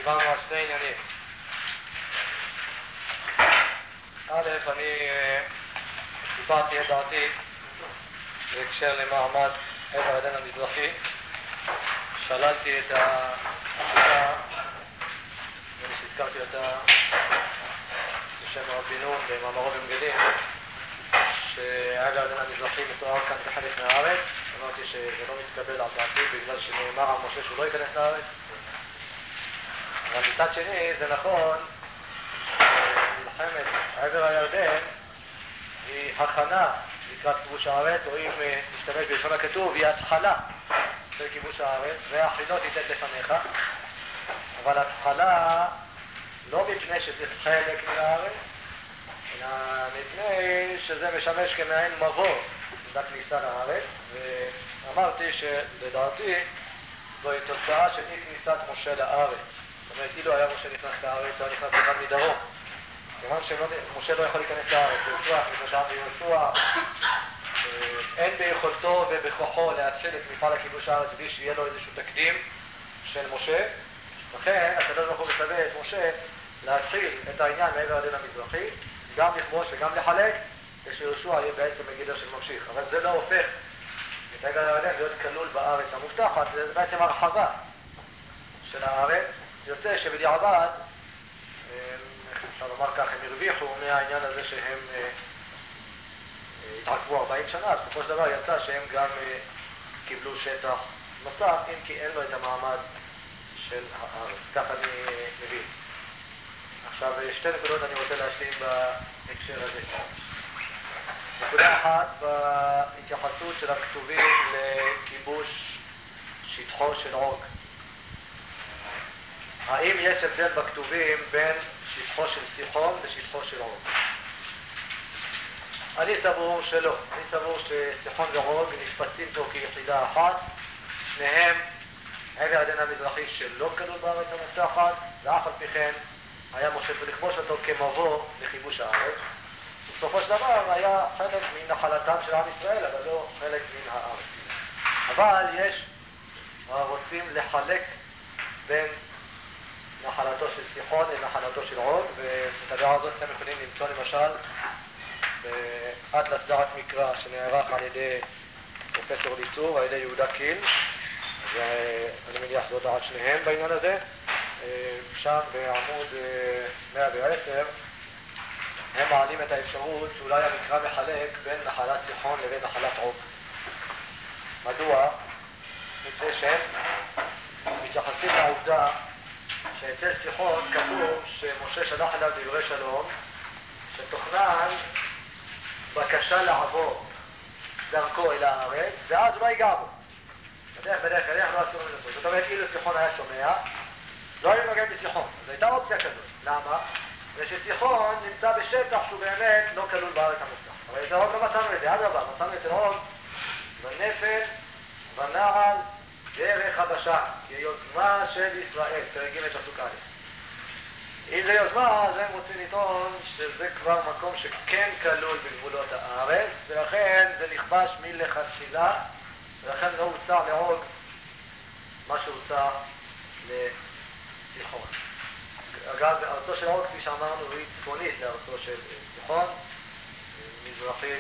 דיברנו על שני עניינים. א', אני דיברתי את דעתי בהקשר למעמד עבר הירדן המזרחי. שללתי את השיטה, ואני שהזכרתי אותה בשם הרב בן נון במאמרו במגדים, שעבר הירדן המזרחי מתואר כאן כחלק מהארץ. אמרתי שזה לא מתקבל על דעתי בגלל שנאמר על משה שהוא לא ייכנס לארץ. אבל מצד שני זה נכון, מלחמת עבר הירדן היא הכנה לקראת כיבוש הארץ, או אם נשתמש בלשון הכתוב, היא התחלה של כיבוש הארץ, והחילות ייתן לפניך. אבל התחלה לא מפני שזה חלק מן הארץ, אלא מפני שזה משמש כמעין מבוא בכניסה לארץ. ואמרתי שלדעתי זוהי תוצאה של אי כניסת משה לארץ. זאת אומרת, אילו היה משה נכנס לארץ, היה נכנס גם מדרום. כיוון שמשה לא יכול להיכנס לארץ, ביהושע, כניסתם ביהושע, אין ביכולתו ובכוחו להתחיל את מפעל הכיבוש הארץ בלי שיהיה לו איזשהו תקדים של משה. לכן הקדוש ברוך הוא מצווה את משה להתחיל את העניין מעבר הירדן המזרחי, גם לכבוש וגם לחלק, ושיהושע יהיה בעצם בגדר של ממשיך. אבל זה לא הופך את עבר הירדן להיות כלול בארץ המובטחת, זה בעצם הרחבה של הארץ. יוצא שבדיעבד, אפשר לומר כך, הם הרוויחו מהעניין הזה שהם התעכבו 40 שנה. בסופו של דבר יצא שהם גם קיבלו שטח נוסף, אם כי אין לו את המעמד של הארץ. כך אני מבין. עכשיו, שתי נקודות אני רוצה להשלים בהקשר הזה. נקודה אחת, בהתייחסות של הכתובים לכיבוש שטחו של עוג. האם יש הבדל בכתובים בין שטחו של סיחון ושטחו של עוג? אני סבור שלא. אני סבור שסיחון ועוג נתפסים פה כיחידה אחת. שניהם עבר הירדן המזרחי שלא כלול בארץ המובטחת, ואף על פי כן היה משה לכבוש אותו כמבוא לכיבוש הארץ. בסופו של דבר היה חלק מנחלתם של עם ישראל, אבל לא חלק מן הארץ. אבל יש רוצים לחלק בין נחלתו של סיחון לנחלתו של עוג, ואת הדעה הזאת אתם יכולים למצוא למשל באטלס דעת מקרא שנערך על ידי פרופסור ליצור, על ידי יהודה קיל, ואני מניח שזו דעת שניהם בעניין הזה. שם בעמוד 110 הם מעלים את האפשרות שאולי המקרא מחלק בין נחלת סיחון לבין נחלת עוג. מדוע? מפני שהם מתייחסים לעובדה שאצל סיחון כתוב שמשה שלח אליו דברי שלום, שתוכנן בקשה לעבור דרכו אל הארץ, ואז לא ייגע בו. בדרך לא אסור לנסות. זאת אומרת, אילו סיחון היה שומע, לא היו נוגעים בסיחון. אז הייתה אופציה כזאת. למה? ושסיחון נמצא בשטח שהוא באמת לא כלול בארץ המובטחת. אבל אצל עוג לא מצאנו את זה. אדרבה, מצאנו אצל עוג בנפל, בנעל, דרך הבשן, כיוזמה של ישראל, פרק ג' פסוק א'. אם זה יוזמה, אז הם רוצים לטעון שזה כבר מקום שכן כלול בגבולות הארץ, ולכן זה נכבש מלכתחילה, ולכן לא הוצע לעוג מה שהוצע לסיחון. אגב, ארצו של עוג, כפי שאמרנו, היא צפונית לארצו של סיחון, מזרחית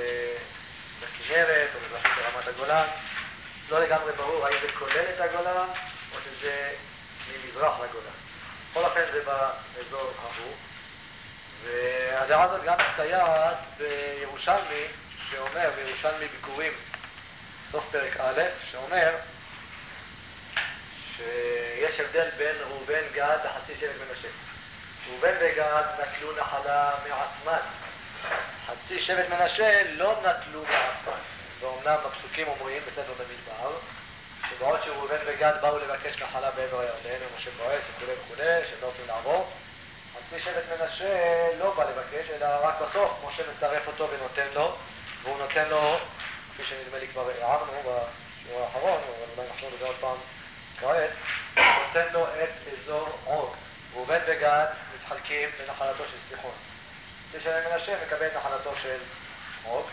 לכנרת או מזרחית לרמת הגולן. לא לגמרי ברור האם זה כולל את הגולן או שזה ממזרח לגולן. בכל אופן זה באזור ההוא. והדעה הזאת גם מסתייעת בירושלמי, שאומר, בירושלמי ביקורים, סוף פרק א', שאומר שיש הבדל בין ראובן, גד לחצי שבט מנשה. ראובן וגד נטלו נחלה מעצמן. חצי שבט מנשה לא נטלו מעצמן. ואומנם בפסוקים אומרים בספר במדבר, שבעוד שראובן וגד באו לבקש נחלה בעבר הירדן, ומשה כועס וכו', שלא רוצים לעבור, חצי שבט מנשה לא בא לבקש, אלא רק בסוף משה מצרף אותו ונותן לו, והוא נותן לו, כפי שנדמה לי כבר הערנו בשיעור האחרון, אבל אולי נחזור לזה עוד פעם כעת, נותן לו את אזור עוג. ראובן וגד מתחלקים לנחלתו של סיחון. חצי שבט מנשה מקבל את נחלתו של עוג.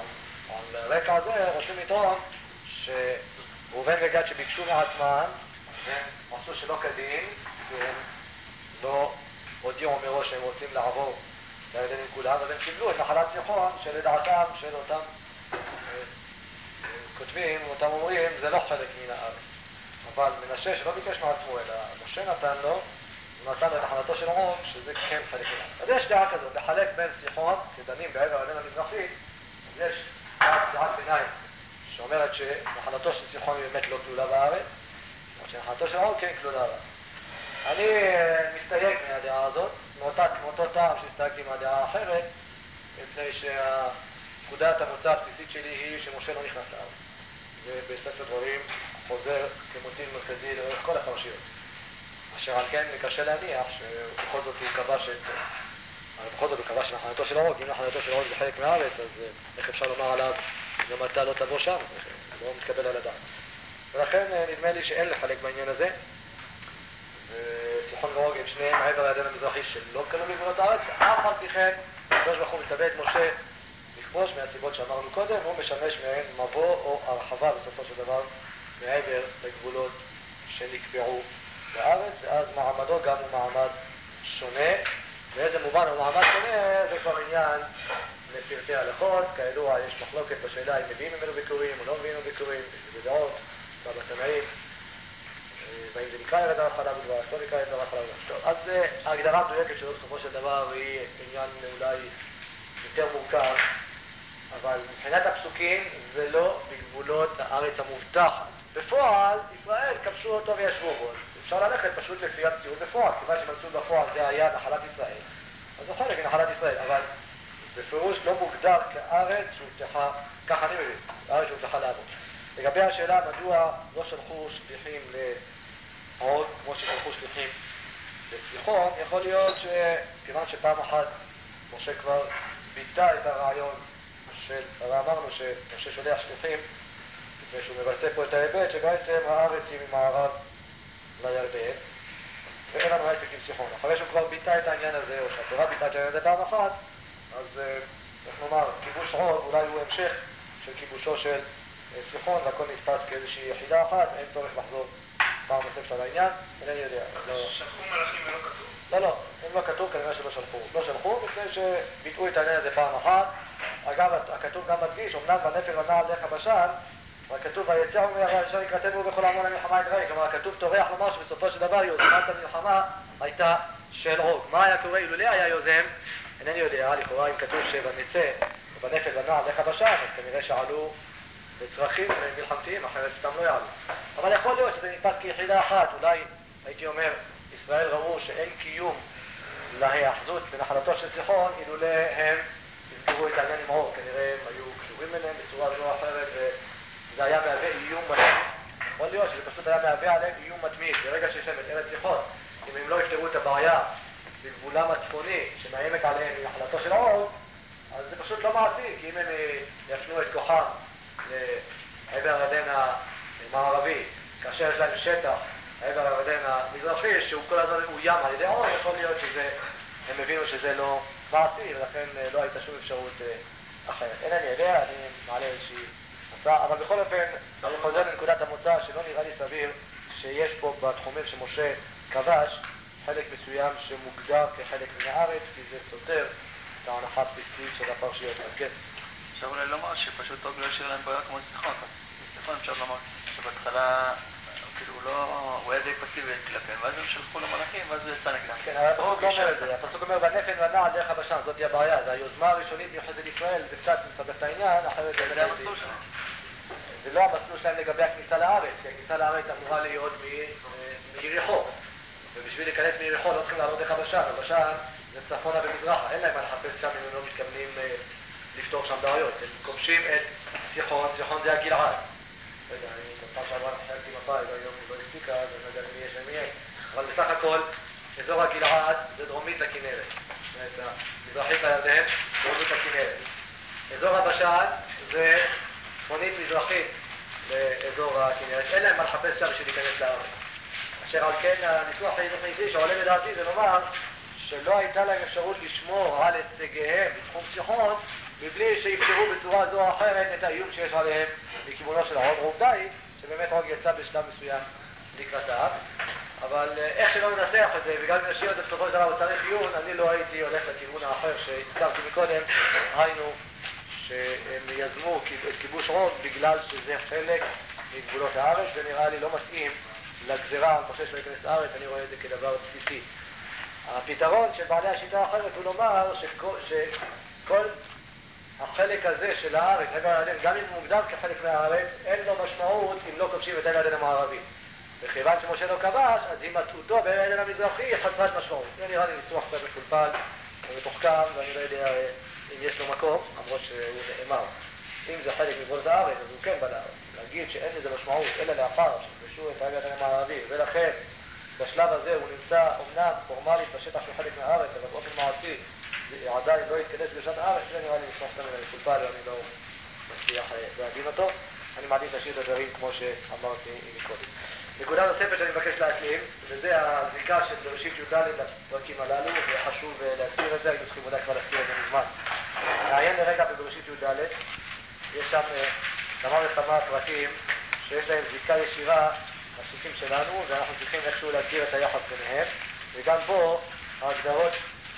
ועל רקע הזה רוצים לטעון שראובן וגד שביקשו מעצמם הם עשו שלא כדין, והם לא הודיעו מראש שהם רוצים לעבור לירדן עם כולם, אז הם קיבלו את נחלת סיחון שלדעתם של אותם כותבים, אותם אומרים, זה לא חלק מן הארץ. אבל מנשה שלא ביקש מעצמו, אלא משה נתן לו, הוא נתן לו את נחלתו של ערום, שזה כן חלק מן הארץ. אז יש דעה כזאת, לחלק בין סיחון, כדנים בעבר הירדן המזרחי, יש דעת ביניים שאומרת שנחלתו של סיחון היא באמת לא כלולה בארץ, אבל שנחלתו של ערום כן כלולה בארץ. אני מסתייג מהדעה הזאת, מאותו טעם שהסתייגתי מהדעה האחרת, מפני שנקודת המוצא הבסיסית שלי היא שמשה לא נכנס לארץ. ובספר דברים חוזר כמוטיב מרכזי לאורך כל הפרשיות. אשר על כן קשה להניח שבכל זאת הוא כבש שנחלתו של ערום, כי אם נחלתו של ערום זה חלק מהארץ, אז איך אפשר לומר עליו גם אתה לא תבוא שם, זה לא מתקבל על הדעת. ולכן נדמה לי שאין לחלק בעניין הזה. וסיחון ועוג הם שניהם מעבר הירדן המזרחי שלא כלו בגבולות הארץ, ואף על פי כן הקדוש ברוך הוא מצווה את משה לכבוש מהסיבות שאמרנו קודם, הוא משמש מעין מבוא או הרחבה בסופו של דבר מעבר לגבולות שנקבעו בארץ, ואז מעמדו גם הוא מעמד שונה. באיזה מובן הוא מעמד שונה זה כבר עניין לפרטי הלכות, כידוע יש מחלוקת בשאלה אם מביאים ממנו ביקורים או לא מביאים ממנו ביקורים, יש בדעות, בתנאים, והאם זה נקרא ירד הרח חלב ודבש, לא נקרא ירד הרח חלב ודבש. אז ההגדרה המדויקת שלו בסופו של דבר היא עניין אולי יותר מורכב, אבל מבחינת הפסוקים זה לא בגבולות הארץ המובטחת. בפועל ישראל כבשו אותו וישבו בו, אפשר ללכת פשוט לפי המציאות בפועל, כיוון שמצאו בפועל זה היה נחלת ישראל, אז זה חלק מנחלת ישראל, אבל בפירוש לא מוגדר כארץ שהובטחה, כך אני מבין, הארץ שהובטחה לעבור. לגבי השאלה מדוע לא שלחו שליחים לעוד כמו ששלחו שליחים לסיחון, יכול להיות שכיוון שפעם אחת משה כבר ביטא את הרעיון של, הרי אמרנו שמשה שולח שליחים ושהוא מבטא פה את ההיבט שבעצם הארץ היא ממערב לירדן ואין לנו עסק עם סיחון. אחרי שהוא כבר ביטא את העניין הזה, או שהתורה ביטא את העניין הזה פעם אחת, אז איך נאמר, כיבוש עוד אולי הוא המשך של כיבושו של סיחון, והכל נתפס כאיזושהי יחידה אחת, אין צורך לחזור פעם נוספת על העניין, אינני יודע. שלחו מלאכים ולא כתוב? לא, הם לא כתוב, כנראה שלא שלחו. לא שלחו, מפני שביטאו את העניין הזה פעם אחת. אגב, הכתוב גם מדגיש, אמנם בנפל ונעל לך בשן, הכתוב ויצא אומר, אשר יקראתנו בכל המון המלחמה את ראי, כלומר הכתוב טורח לומר שבסופו של דבר יוזמת המלחמה הייתה של עוג. מה היה קורה אילולא היה יוזם? אינני יודע, לכאורה אם כתוב שבנצא ובנפל ונעל לך בשן, אז כנראה שעלו לצרכים מלחמתיים, אחרת סתם לא יעלו. אבל יכול להיות שזה נתפס כיחידה אחת, אולי הייתי אומר, ישראל ראו שאין קיום להיאחזות בנחלתו של סיחון, אילולא הם הסגרו את העניין עם עור, כנראה הם היו קשורים אליהם בצורה זו או אחרת, וזה היה מהווה איום מתמיד. יכול להיות שזה פשוט היה מהווה עליהם איום מתמיד. ברגע שיש להם את ארץ סיחון, אם הם לא יפתרו את הבעיה בגבולם הצפוני שמאיימת עליהם מנחלתו של עור, אז זה פשוט לא מעשי, כי אם הם יפנו את כוחם לעבר הירדן המערבי, כאשר יש להם שטח לעבר הירדן המזרחי, שהוא כל הזמן אוים על ידי עור, יכול להיות שהם הבינו שזה לא מעשי, ולכן לא הייתה שום אפשרות אחרת. אינני יודע, אני מעלה איזושהי הצעה, אבל בכל אופן, אני חוזר לנקודת המוצא שלא נראה לי סביר שיש פה בתחומים שמשה כבש, חלק מסוים שמוגדר כחלק מן הארץ, כי זה סותר את ההנחה הבסיסית של הפרשיות. אז כן. אפשר אולי לומר שפשוט עוג לא השאיר להם בעיה כמו סיחון. סיחון אפשר לומר שבהתחלה כאילו הוא היה די פסיבי כלפיהם, ואז הם שלחו למלאכים, ואז הוא יצא נגדם. כן, הפסוק לא אומר את זה. הפסוק אומר, ונפל ונעל דרך הבשן, זאת היא הבעיה. זה היוזמה הראשונית מיוחסת לישראל, זה קצת מסבך את העניין, אחרת זה המסלול שלהם. זה לא המסלול שלהם לגבי הכניסה לארץ, כי הכניסה לארץ אמורה להיות מיריחו. ובשביל להיכנס מיריחו לא צריכים לעלות דרך הבשן. הבשן זה צפונה ומזרחה, אין להם מה לחפש שם אם הם לא מתכוונים לפתור שם בעיות. הם כובשים את סיחון, סיחון זה הגלעד. לא יודע, אני בפעם שעברה חשבתי מפה, היום לא הספיקה, אז אני לא יודע מי יש ומי אין. אבל בסך הכל, אזור הגלעד זה דרומית לכנרת. זאת אומרת, מזרחית לירדן, דרומית לכנרת. אזור הבשן זה צפונית מזרחית לאזור הכנרת. אין להם מה לחפש שם בשביל להיכנס לארץ. אשר על כן, הניסוח היחידי שעולה לדעתי זה לומר שלא הייתה להם אפשרות לשמור על הישגיהם בתחום סיחון מבלי שיפתרו בצורה זו או אחרת את האיום שיש עליהם מכיוונו של עוג. ועובדה היא שבאמת עוג יצא בשלב מסוים לקראתה, אבל איך שלא ננסח את זה, וגם אם נשאיר את זה בסופו של דבר הוא צריך עיון, אני לא הייתי הולך לכיוון האחר שהזכרתי מקודם, היינו שהם יזמו את כיבוש רום בגלל שזה חלק מגבולות הארץ, זה נראה לי לא מתאים לגזרה על משה שלא ייכנס לארץ, אני רואה את זה כדבר בסיסי. הפתרון של בעלי השיטה האחרת הוא לומר שכל החלק הזה של הארץ, גם אם הוא מוגדר כחלק מהארץ, אין לו משמעות אם לא כובשים את עבר הירדן המערבי. וכיוון שמשה לא כבש, אז הימצאותו בעבר הירדן המזרחי היא חסרת משמעות. זה נראה לי ניסוח קצת מפולפל ומתוחכם, ואני לא יודע אם יש לו מקום, למרות שהוא נאמר. אם זה חלק מגבולות הארץ, אז הוא כן בלע. להגיד שאין לזה משמעות, אלא לאחר שכבשו את עבר הירדן המערבי, ולכן בשלב הזה הוא נמצא אומנם פורמלית בשטח של חלק מהארץ, אבל באופן מעשי עדיין לא יתקדש בקדושת הארץ, זה נראה לי ניסוח קצת מפולפל ואני לא מצליח להבין אותו. אני מעדיף להשאיר את הדברים כמו שאמרתי מקודם. נקודה נוספת שאני מבקש להשלים, וזה הזיקה של בראשית י"ד לפרקים הללו, וחשוב להזכיר את זה, היינו צריכים אולי כבר להזכיר את זה מזמן. נעיין לרגע בבראשית י"ד, יש שם כמה וכמה פרקים שיש להם זיקה ישירה לפסוקים שלנו, ואנחנו צריכים איכשהו להגדיר את היחס ביניהם, וגם פה ההגדרות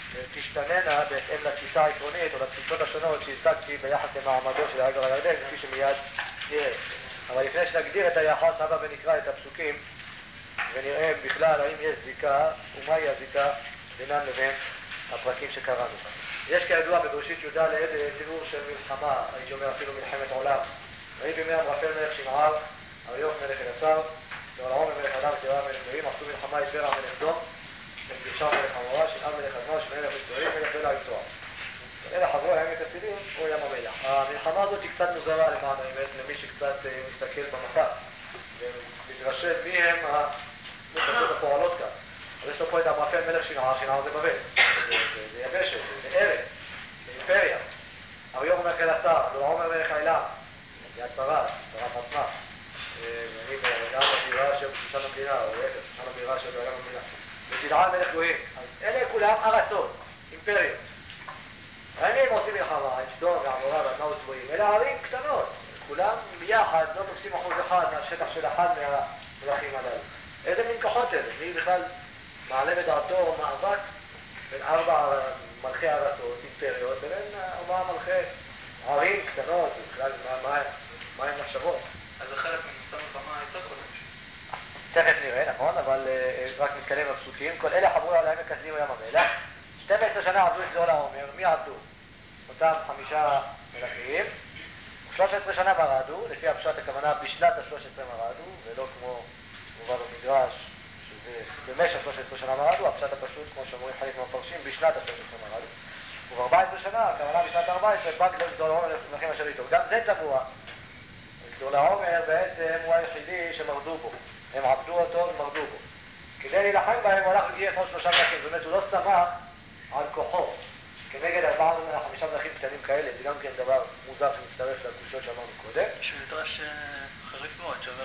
תשתננה בהתאם לתפיסה העקרונית או לתפיסות השונות שהזכרתי ביחס למעמדו של עבר הירדן, כפי שמיד נראה. אבל לפני שנגדיר את היחס, הבה ונקרא את הפסוקים ונראה בכלל האם יש זיקה ומהי הזיקה בינם לבין הפרקים שקראנו. יש כידוע בבראשית י"ד תיאור של מלחמה, הייתי אומר אפילו מלחמת עולם. ויהי בימי אמרפל מלך שמער, אריוך מלך אלעזר, תורלעום מלך אדם ותירם מלך גויים, עשו מלחמה את ברע מלך דום, וגרשם מלך עמורה, שנער מלך אדמה, שמלך מצרים, מלך בלע יצוע. אלה חברו העמק הצילים או ים המלח. המלחמה הזאת היא קצת מוזרה למען האמת, למי שקצת מסתכל במפה ומתרשם מי הם המלחמות הפועלות כאן. אז יש לו פה את אמרפל מלך שנער, שנער זה בבל, זה יבשת, זה ארץ, זה אימפריה. אריוך מלך אלעזר, תורלעום מלך עילם, יד פרס, פרס עצמה. ואני גם הבירה אשר בשושן המדינה, או להפך, בשושן הבירה אשר בעולם המדינה. ותדען מלך גויים. אלה כולם ארצות, אימפריות. האם הם עושים מלחמה, עם סדום ועמורה ואדמה וצבועים? אלה ערים קטנות, כולם ביחד, לא תופסים אחוז אחד מהשטח של אחד מהמלכים הללו. איזה מין כוחות אלה? מי בכלל מעלה בדעתו מאבק בין 4 מלכי ארצות, אימפריות, ובין 4 מלכי ערים קטנות, בכלל מה הן מחשבות? אז זה חלק ממסתם מלחמה יותר קודם. תכף נראה, נכון, אבל רק מתקדם בפסוקים. כל אלה חברו על העמק הצילים וים המלח. 12 שנה עבדו את גדול העומר. מי עבדו? אותם 5 מלכים. 13 שנה מרדו, לפי הפשט הכוונה בשנת ה-13 מרדו, ולא כמו מובא במדרש, שזה במשך 13 שנה מרדו, הפשט הפשוט, כמו שאומרים חלק מהמפרשים, בשנת ה-13 מרדו. וב-14 שנה, הכוונה בשנת ה-14, בא גדול העומר למלכים אשר איתו. גם זה תמוה. גדול העומר בעצם הוא היחידי שמרדו בו. הם עבדו אותו ומרדו בו. כדי להילחם בהם הוא הלך וגייס עוד 3 מלכים, זאת אומרת הוא לא סמך על כוחו. כנגד 4-5 מלכים קטנים כאלה, זה גם כן דבר מוזר שמצטרף לקושיות שאמרנו קודם. יש מדרש חריף מאוד, שאומר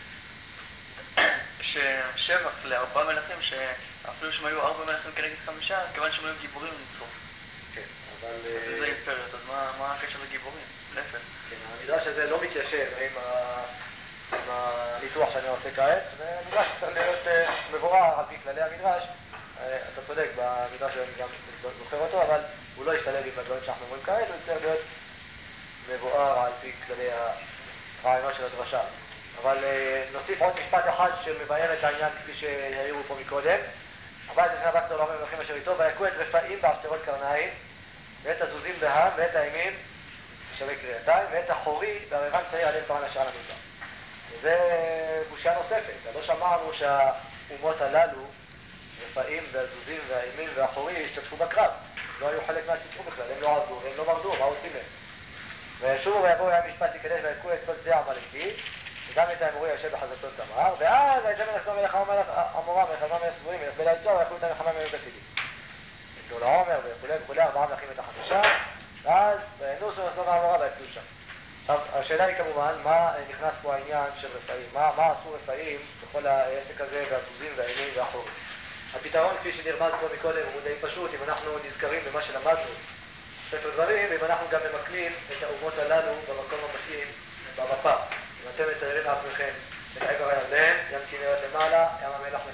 ששבח ל4 מלכים, שאפילו שהם היו 4 מלכים כנגד 5, כיוון שהם היו גיבורים ניצחו. כן, אבל... זה אימפריות, אז מה הקשר לגיבורים? להפך. כן, המדרש הזה לא מתיישב עם הניתוח שאני עושה כעת, והמדרש צריך להיות מבורר על פי כללי המדרש. אתה צודק, במדרש אני גם זוכר אותו, אבל הוא לא ישתלב עם הדברים שאנחנו אומרים כעת, הוא צריך להיות מבואר על פי כללי הרעיונות של הדרשה. אבל נוסיף עוד משפט אחד שמבאר את העניין כפי שהעירו פה מקודם. 14 שנה גדול העומר למלכים אשר איתו, ויכו את רפאים בעשתרות קרניים, ואת הזוזים בהם, ואת האימים בשבי קריאתיים, ואת החורי בערבן צעיר עליהם פרן השעה למדבר. וזה בושה נוספת. לא שמענו שהאומות הללו, רפאים והזוזים והאימים והחורי, השתתפו בקרב. לא היו חלק מהסיפור בכלל, הם לא עבדו והם לא מרדו, מה עושים להם? ושובו ויבואו היה משפט יקדש ויקחו את כל שדה העמלקי, וגם את האמורי היושב בחזתו תמר, ואז היצא מלך סדום מלך עמורה, מלך אדמה מלך צבועים, מלך בלע יצוע, ויכלו את המלחמה מעמק הצילים. גדול העומר וכולי, 4 מלכים את ה5, ואז וינוסו סדום ועמורה ויפלו שם. עכשיו, השאלה היא כמובן, מה נכנס פה העניין של רפאים? מה עשו רפאים בכל העסק הזה, והזוזים והאימים והחורים? הפתרון, כפי שנרמז פה מקודם, הוא די פשוט, אם אנחנו נזכרים במה שלמדנו ספר דברים, ואם אנחנו גם ממקמים את האומות הללו במקום המתאים במפה. אם אתם מציירים לעצמכם את עבר הירדן, ים כנרת למעלה,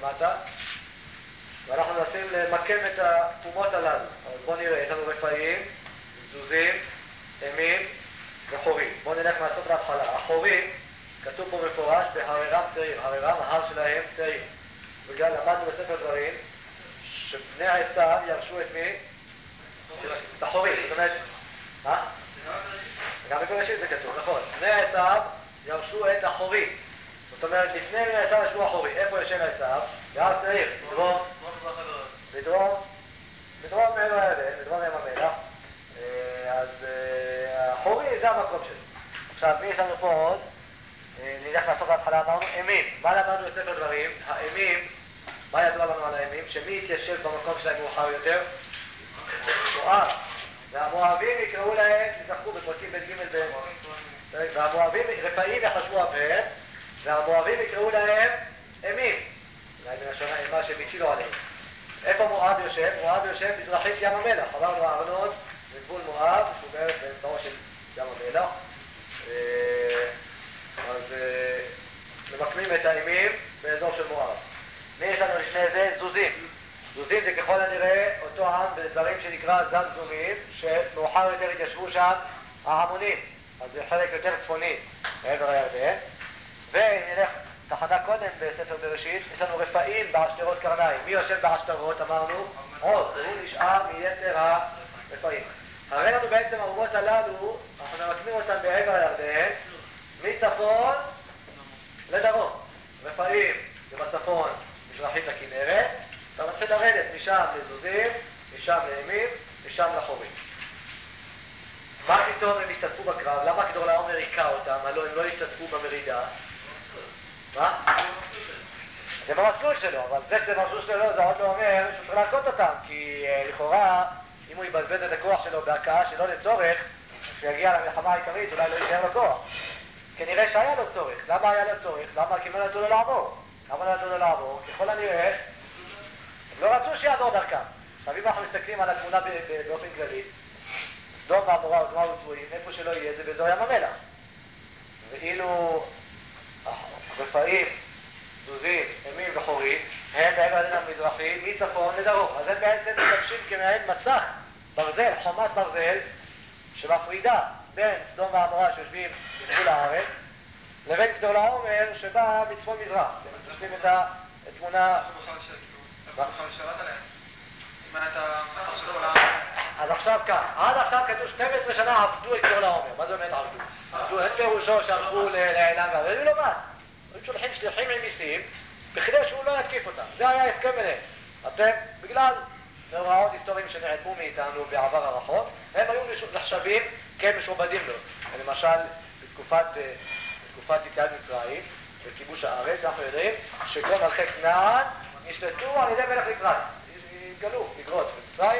למטה, ואנחנו מנסים למקם את התאומות הללו. אז בואו נראה, יש לנו רפאים, זוזים, אימים וחורים. בואו נלך מהסוף להתחלה. החורים, כתוב פה מפורש, בהררם תאיר. הררם, ההר שלהם תאיר. בגלל למדנו בספר דברים, שבני עשיו ירשו את מי? את החורים. זאת אומרת, גם בבראשית זה כתוב, נכון. בני עשיו ירשו את החורים. זאת אומרת, לפני בני עשיו ישבו החורים. איפה ישב עשיו? בהר תאיר. בדרום מעבר הירדן, בדרום ים המלח. אז החורי זה המקום שלו. עכשיו, מי יש לנו פה עוד? נלך לעשות להתחלה, אמרנו אימים. מה למדנו בספר דברים? האימים, מה ידוע לנו על האימים? שמי יתיישב במקום שלהם מאוחר יותר? מואב. והמואבים יקראו להם, נזכרו בפרקים ב' ג' והמואבים, רפאים יחשבו אביהם, והמואבים יקראו להם אימים. אולי בלשון האימה שהם הצילו עליהם. איפה מואב יושב? מואב יושב מזרחית ים המלח. אמרנו ארנון, בגבול מואב, שהוא בערך באמצעו של ים המלח. אז ממקמים את האימים באזור של מואב. מי יש לנו לפני זה? זוזים. זוזים זה ככל הנראה אותו עם בדברים שנקרא זמזומים, שמאוחר יותר התיישבו שם ההמונים. אז זה חלק יותר צפוני מעבר הירדן. ונלך תחנה קודם בספר בראשית, יש לנו רפאים בעשתרות קרניים. מי יושב בעשתרות? אמרנו עוז, והוא נשאר מיתר הרפאים. הרי לנו בעצם האומות הללו, אנחנו ממקמים אותם בעבר הירדן, מצפון לדרום. רפאים זה בצפון, מזרחית לכנרת, אתה מתחיל לרדת משם לזוזים, משם לאימים, משם לחורים. מה פתאום הם השתתפו בקרב? למה כדורלעומר היכה אותם? הלוא הם לא השתתפו במרידה. מה? זה במסלול שלו, אבל זה שזה במסלול שלו זה עוד לא אומר שהוא צריך להכות אותם, כי לכאורה, אם הוא יבזבז את הכוח שלו בהכאה שלא לצורך, כשיגיע למלחמה העיקרית אולי לא יישאר לו כוח. כנראה שהיה לו צורך. למה היה לו צורך? למה? כי לא נתנו לו לעבור. למה לא נתנו לו לעבור? ככל הנראה, הם לא רצו שיעבור דרכם. עכשיו אם אנחנו מסתכלים על התמונה באופן כללי, סדום ועמורה ודמה וצבועים, איפה שלא יהיה זה באזור ים המלח. ואילו רפאים, זוזים, אימים וחורים, הם בעבר הירדן המזרחי מצפון לדרום. אז הם בעצם משתמשים כמעין מסך ברזל, חומת ברזל, שמפרידה בין סדום ועמורה שיושבים בגבול הארץ, לבין כדורלעומר שבא מצפון מזרח. אתם תופסים את התמונה... אז עכשיו כאן, עד עכשיו כתוב 12 שנה עבדו את כדורלעומר. מה זה אומר עבדו? עבדו, אין פירושו שהלכו לעילם והרדן, לא מה? היו שולחים שליחים עם מיסים, בכדי שהוא לא יתקיף אותם. זה היה הסכם ביניהם. אתם, בגלל מאורעות היסטוריים שנעלמו מאיתנו בעבר הרחוק, הם היו נחשבים כמשועבדים לו. למשל, בתקופת יציאת מצרים, בכיבוש הארץ, אנחנו יודעים שכל מלכי כנען נשלטו על ידי מלך מצרים. התגלו מגרות במצרים,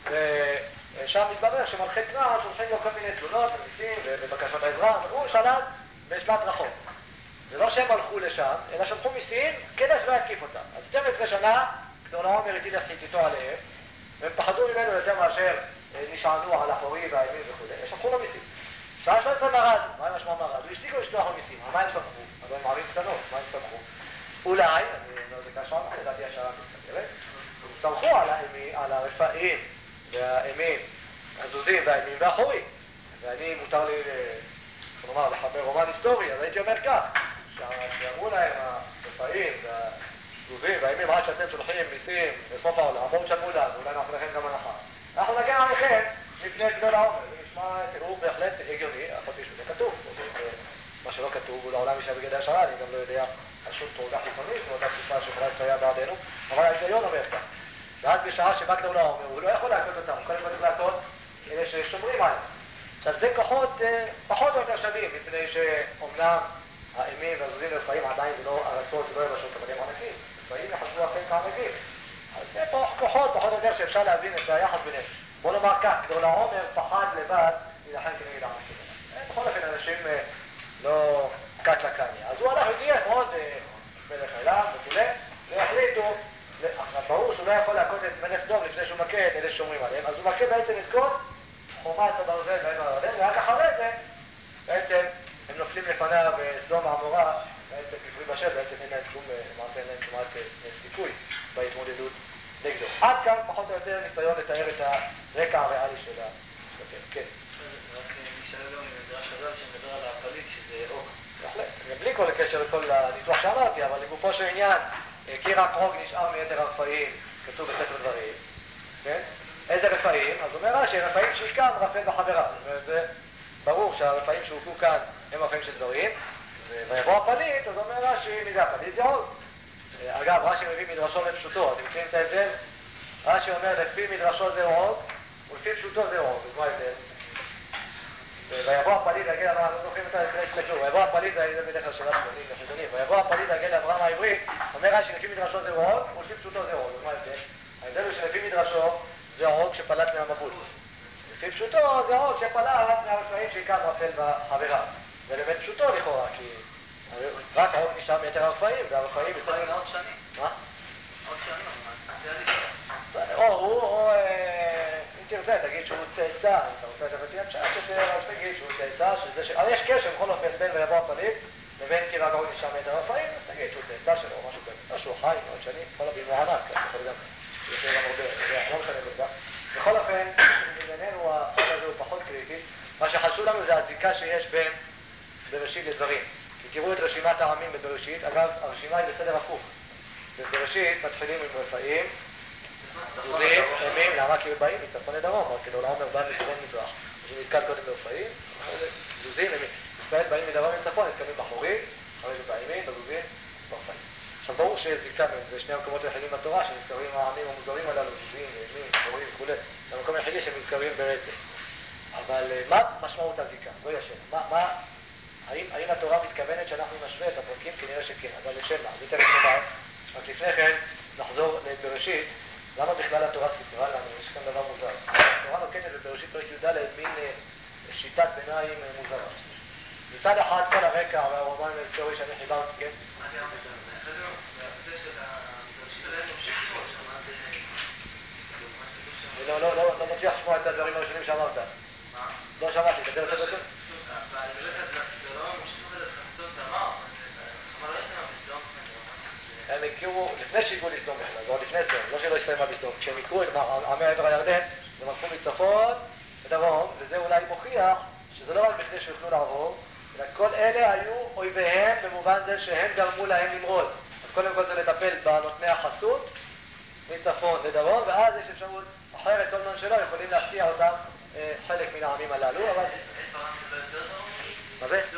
ושם מתברר שמלכי כנען שולחים לו כל מיני תלונות ומיסים ובקשות העזרה, והוא שלט בשלט רחוק. זה לא שהם הלכו לשם, אלא שלחו מיסים כדי שלא יתקיף אותם. אז 12 שנה, כדורלעומר הטיל את חיתתו עליהם, והם פחדו ממנו יותר מאשר נשענו על החורי והאימים וכו'. שלחו לו מיסים. שעה 13 מרד, מה עם משמע מרד? הוא השתיקו לשלוח לו מיסים. על מה הם סמכו? אבל הם ערים קטנות, מה הם סמכו? אולי, אני אומר זה קשה, לדעתי השעה מתקדרת, הם סמכו על הרפאים והאימים, הזוזים והאימים והחורים. ואני מותר לי, כלומר, לחבר רומן היסטורי, אז הייתי אומר כך, שאמרו להם הרפאים והזוזים והאימים, עד שאתם שולחים מיסים בסוף העולם, בואו תשלמו לנו, אולי אנחנו לכם גם הנחה. אנחנו נגן עליכם מפני כדורלעומר. זה נשמע, הוא בהחלט הגיוני, אף על פי שזה כתוב. מה שלא כתוב הוא לעולם יישאר בגדר השערה, אני גם לא יודע על שום תורה חיצונית, באותה תקופה שיכולה להסתייע בעדנו, אבל ההיגיון אומר כך. ואז בשעה שבא כדורלעומר, הוא לא יכול להכות אותם, הוא קודם כל צריך להכות אלה ששומרים עליהם. עכשיו זה כוחות פחות או יותר שווים, מפני שאומנם האימים והזוזים והרפאים עדיין זה לא ארצות, זה לא יבשות, אבל הם ענקים. רפאים יחשבו אחרים כענקים. אז זה כוחות פחות או יותר שאפשר להבין את היחס ביניהם. בוא נאמר כך, כדורלעומר פחד לבד להילחם כנגד העם שלו. בכל אופן אנשים לא קט לקניה. אז הוא הלך וגייס עוד מלך עילם וכו', והחליטו, ברור שהוא לא יכול להכות את מלך סדום לפני שהוא מכה את אלה ששומרים עליהם, אז הוא מכה בעצם את כל חומת הברזל בעבר הירדן, ורק אחרי זה בעצם הם נופלים לפניו סדום ועמורה, בעצם כפרי מתמשך, בעצם אין להם שום, אמרתי, אין להם כמעט סיכוי בהתמודדות נגדו. עד כאן פחות או יותר ניסיון לתאר את הרקע הריאלי של הפרק. כן. רק נשאל גם מדרש חז"ל שמדבר על הפליט, שזה אור. בהחלט. בלי כל הקשר לכל הניתוח שאמרתי, אבל לגופו של עניין, כי רק רוג נשאר מיתר הרפאים, כתוב בספר דברים, כן? איזה רפאים? אז אומר רש"י, רפאים שעיקם רפל בחברה. זאת אומרת, זה ברור שהרפאים שהוקעו כאן הם רפאים של דברים, ויבוא הפליט, אז אומר רש"י, מי זה הפליט? זה אור. אגב, רש"י מביא מדרשו לפשוטו, אתם מכירים את ההבדל? רש"י אומר, לפי מדרשו זה רוג, ולפי פשוטו זה רוג. אז מה ההבדל? ויבוא הפליט להגיע לאברהם, לא זוכרים את ההקדש לכלום, ויבוא הפליט, זה בדרך כלל שאלה חידונית, ויבוא הפליט להגיע לאברהם העברי, אומר רש"י לפי מדרשו זה רוג, ולפי פשוטו זה רוג. אז מה ההבדל? ההבדל הוא שלפי מדרשו זה רוג שפלט מהמבול. לפי פשוטו זה רוג שפלט מהרפאים שעיקם רפל בחברה. זה באמת פשוטו לכאורה, כי רק הרוג נשאר מיתר הרפאים, והרפאים... יכול להיות עוד שנים. מה? עוד שנים, זה עדיף. או אם תרצה, תגיד שהוא צאצא, אם אתה רוצה לשבת תהיה פשט יותר, אז תגיד שהוא צאצא, אבל יש קשר בכל אופן בין ויבוא הפליט לבין כי רק הרוג נשאר מיתר הרפאים, אז תגיד שהוא צאצא שלו או משהו כזה. לא שהוא חי, עוד שנים, כל הבימו ענק, יכול גם יותר גם הרבה, לא משנה בזה. בכל אופן, בעינינו הפרק הזה הוא פחות קריטי. מה שחשוב לנו זה הזיקה שיש בין בראשית לדברים. כי תראו את רשימת העמים בבראשית, אגב, הרשימה היא בסדר הפוך. בבראשית מתחילים עם רפאים, זוזים, ימים, למה? כי באים מצפון לדרום, כאילו לעומר בא מצפון מזרח. אז הוא נתקל קודם ברפאים, זוזים, ימים. ישראל באים מדרום מצפון, נתקלים בחורים, אחרי זה בימים, בזוזים, ברפאים. עכשיו ברור שיש זיקה, זה שני המקומות היחידים בתורה שנזכרים העמים המוזרים הללו, זוזים, ימים, חורים וכו'. זה המקום היחידי שמזכרים ברצף. אבל מה משמעות הזיקה? זו השאלה. האם התורה מתכוונת שאנחנו נשווה את הפרקים? כנראה שכן, אבל לשם מה? זה תכף נאמר. רק לפני כן נחזור לבראשית. למה בכלל התורה סיפרה לנו? יש כאן דבר מוזר. התורה נוקטת בבראשית פרק י"ד מין שיטת ביניים מוזרה. מצד אחד כל הרקע והרומן ההיסטורי שאני חיברתי, כן? מה זה המוזר? זה של בראשית עליהם ממשיכים או שמעת... לא מצליח לשמוע את הדברים הראשונים שאמרת. מה? לא שמעתי, תדבר את זה. הם הכירו, לפני שהגיעו לסדום בכלל, זה עוד לפני סדום, לא שלא הסתיימה בסדום. כשהם הכירו את עמי עבר הירדן, הם הלכו מצפון ודרום, וזה אולי מוכיח שזה לא רק בכדי שיוכלו לעבור, אלא כל אלה היו אויביהם במובן זה שהם גרמו להם למרוד. אז קודם כל זה לטפל בנותני החסות, מצפון לדרום, ואז יש אפשרות אחרת, כל זמן שלא, יכולים להפתיע אותם חלק מן העמים הללו, אבל... מה זה?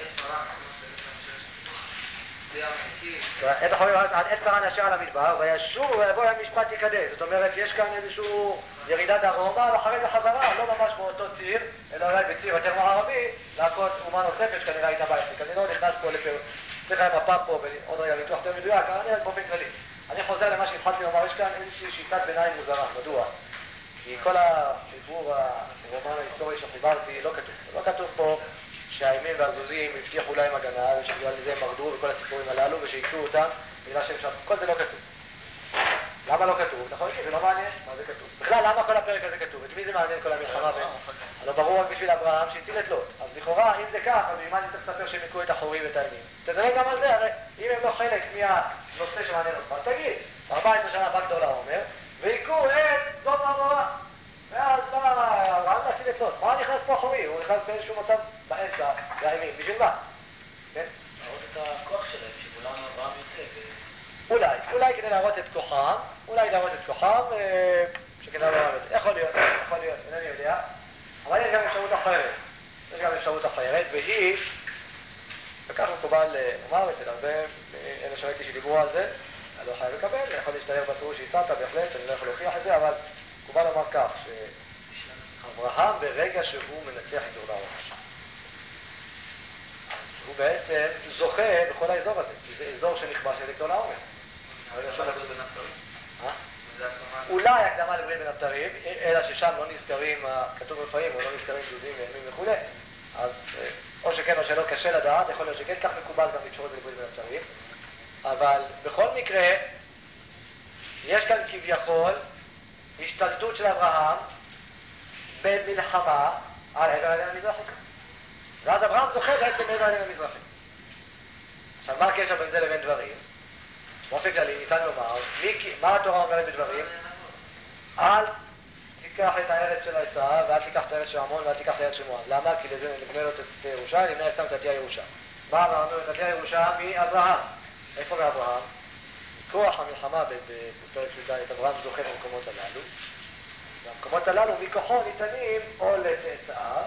את החורים עד עת פרן אשר על המדבר, וישוב ויבוא אל משפט יקדש. זאת אומרת, יש כאן איזשהו ירידה דרומה, ואחרי זה חזרה, לא ממש באותו ציר, אלא אולי בציר יותר מערבי, להכות אומה נוספת שכנראה הייתה בעסק. אני לא נכנס פה לפה, צריך היה מפה פה, ועוד רגע ניתוח יותר מדויק, אבל אני באופן כללי. אני חוזר למה שהתחלתי לומר, יש כאן איזושהי שיטת ביניים מוזרה. מדוע? כי כל החיבור הרומן ההיסטורי שחיברתי לא כתוב פה שהימים והזוזים הבטיחו להם הגנה ושבגלל זה הם מרדו וכל הסיפורים הללו ושהיכו אותם בגלל שהם שם, כל זה לא כתוב. למה לא כתוב? נכון, זה לא מעניין, מה זה כתוב? בכלל, למה כל הפרק הזה כתוב? את מי זה מעניין כל המלחמה? לא ברור רק בשביל אברהם שהציל את לוט. אז לכאורה, אם זה כך, אז במה אני צריך לספר שהם היכו את החורים ואת הימים? תדבר גם על זה, הרי אם הם לא חלק מהנושא שמעניין אותך, תגיד, 14 שנה בא גדול העומר, והיכו את סדום ועמורה. ואז בא אברהם להציל את לוט. מה נכנס פה החורי? הוא נכנס באיזשהו מצב באמצע, והימים. בשביל מה? כן? להראות את הכוח שלהם, שכולם אברהם יוצא. אולי כדי להראות את כוחם, שכדאי לא להראות. יכול להיות, אינני יודע. אבל יש גם אפשרות אחרת. והיא, וכך מקובל לומר אצל הרבה, אלה שראיתי שדיברו על זה, אני לא חייב לקבל, אני יכול להשתלב בפירוש שהצעת בהחלט, אני לא יכול להוכיח את זה, אבל מקובל לומר כך, שאברהם ברגע שהוא מנצח את גדול העומר, הוא בעצם זוכה בכל האזור הזה, כי זה אזור שנכבש על גדול העומר. אולי הקדמה לברית בין הבתרים, אלא ששם לא נזכרים, כתוב רפאים, או לא נזכרים זוזים וימים וכו'. אז או שכן או שלא קשה לדעת, יכול להיות שכן, כך מקובל גם לקשור את זה לברית בין הבתרים. אבל בכל מקרה, יש כאן כביכול השתלטות של אברהם במלחמה על עבר הירדן המזרחי. ואז אברהם זוכה בעצם מעבר הירדן המזרחי. עכשיו, מה הקשר בין זה לבין דברים? באופן כללי ניתן לומר, מה התורה אומרת בדברים? אל תיקח את הארץ של עשיו, ואל תיקח את הארץ של עמון, ואל תיקח את הארץ של מואב. למה? כי לבנה לו את ירושה, לבנה סתם תתיה ירושה. מה אמרנו? תתיה ירושה מאברהם. איפה מאברהם? מכוח המלחמה בפרק י"ד, אברהם זוכה במקומות הללו. והמקומות הללו מכוחו ניתנים או לצאצאיו,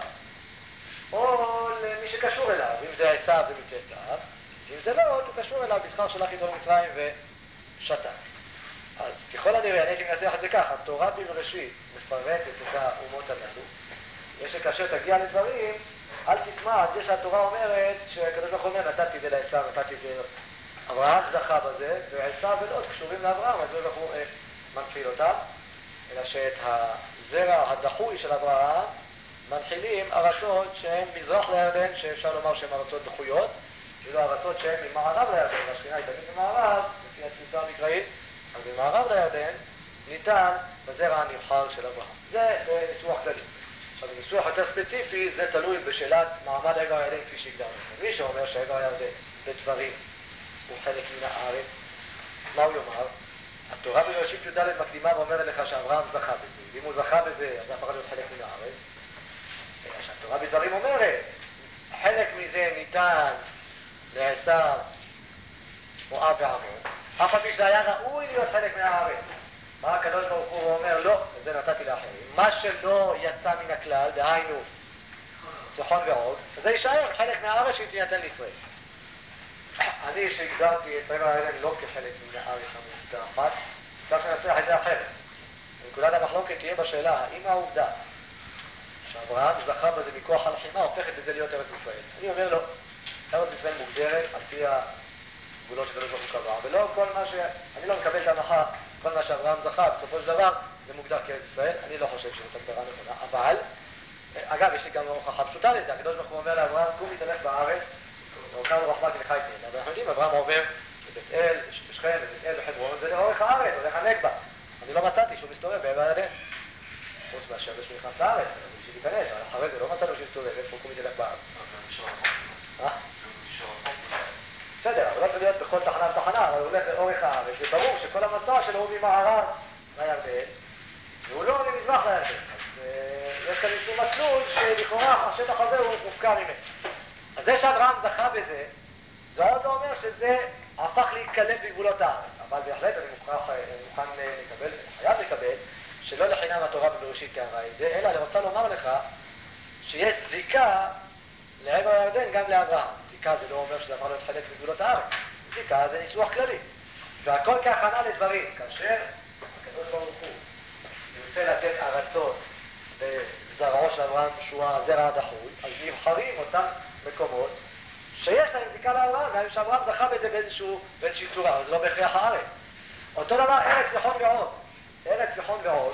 או למי שקשור אליו. אם זה עשיו זה מצאצאיו, אם זה לא, הוא קשור אליו בשכר שלח איתו למצרים ושתה. אז ככל הנראה, אני הייתי מנסח את זה ככה, התורה בבראשית מפרטת את האומות הללו, ושכאשר תגיע לדברים, אל תטמע את זה שהתורה אומרת שהקדוש ברוך הוא אומר, נתתי את זה לעשיו, נתתי את זה אברהם זכה בזה, ועשיו ולוד קשורים לאברהם, הקדוש ברוך הוא מנחיל אותם, אלא שאת הזרע הדחוי של אברהם מנחילים ארצות שהן מזרח לירדן, שאפשר לומר שהן ארצות דחויות, ואילו ארצות שהן ממערב לירדן, והשכינה היא תמיד ממערב, לפי התפיסה המקראית, אז ממערב לירדן ניתן בזרע הנבחר של אברהם. זה בניסוח כללי. עכשיו, בניסוח יותר ספציפי, זה תלוי בשאלת מעמד עבר הירדן כפי שהגדרנו. מי שאומר שעבר הירדן בדברים הוא חלק מן הארץ, מה הוא יאמר? התורה בראשית י"ד מקדימה ואומרת לך שאברהם זכה בזה. ואם הוא זכה בזה, אז הפך להיות חלק מן הארץ. שהתורה בדברים אומרת, חלק מזה ניתן לעשיו, מואב ועמון, אף על פי שזה היה ראוי להיות חלק מהארץ. מה הקדוש ברוך הוא אומר? לא, את זה נתתי לאחרים. מה שלא יצא מן הכלל, דהיינו, ציחון ועוד, זה יישאר חלק מהארץ שתינתן לישראל. אני שהגדרתי את עבר הירדן לא כחלק מן הארץ המובטחת, כך שנצליח את זה אחרת. נקודת המחלוקת תהיה בשאלה, האם העובדה שאברהם זכה בזה מכוח הלחימה הופכת את זה להיות ארץ ישראל? אני אומר לו, ארץ ישראל מוגדרת על פי הגבולות שקדוש ברוך הוא קבע, ולא כל מה אני לא מקבל את ההנחה, כל מה שאברהם זכה, בסופו של דבר זה מוגדר כארץ ישראל. אני לא חושב שזאת הגדרה נכונה, אבל, אגב, יש לי גם הוכחה פשוטה לזה. הקדוש ברוך הוא אומר לאברהם, קום תלך בארץ, ואומר לו רחמת לך יתן. אבל אנחנו יודעים, אברהם עובר לבית אל, לשכם, לבית אל, לחברון, זה לאורך הארץ, הולך הנגבה. אני לא מצאתי שהוא מסתובב בעבר הירדן. חוץ מהשם שהוא נכנס לארץ, בשביל להיכנס, אבל אחרי זה לא מצאנו שהוא מסתובב, איפה קום תלך בארץ. בסדר, אבל לא צריך להיות בכל תחנה ותחנה, אבל הוא הולך לאורך הארץ, וברור שכל המסע שלו הוא ממערב לירדן, והוא לא ממזרח לירדן. אז יש כאן איזשהו מסלול שלכאורה השטח הזה הוא מופקע ממנו. אז זה שאברהם זכה בזה, זה עוד לא אומר שזה הפך להיקלט בגבולות הארץ. אבל בהחלט אני מוכן לקבל, חייב לקבל, שלא לחינם התורה בבראשית תיארה את זה, אלא אני רוצה לומר לך שיש זיקה לעבר הירדן גם לאברהם. זיקה זה לא אומר שזה הפך להיות חלק מגבולות הארץ. זיקה זה ניסוח כללי. והכל כהכנה לדברים. כאשר הקדוש ברוך הוא ירצה לתת ארצות בזרעו של אברהם שהוא הזרע הדחוי, אז נבחרים אותם מקומות שיש להם זיקה לאברהם, גם שאברהם זכה בזה באיזושהי צורה, אבל זה לא בהכרח הארץ. אותו דבר ארץ ציחון ועוד. ארץ ציחון ועוד,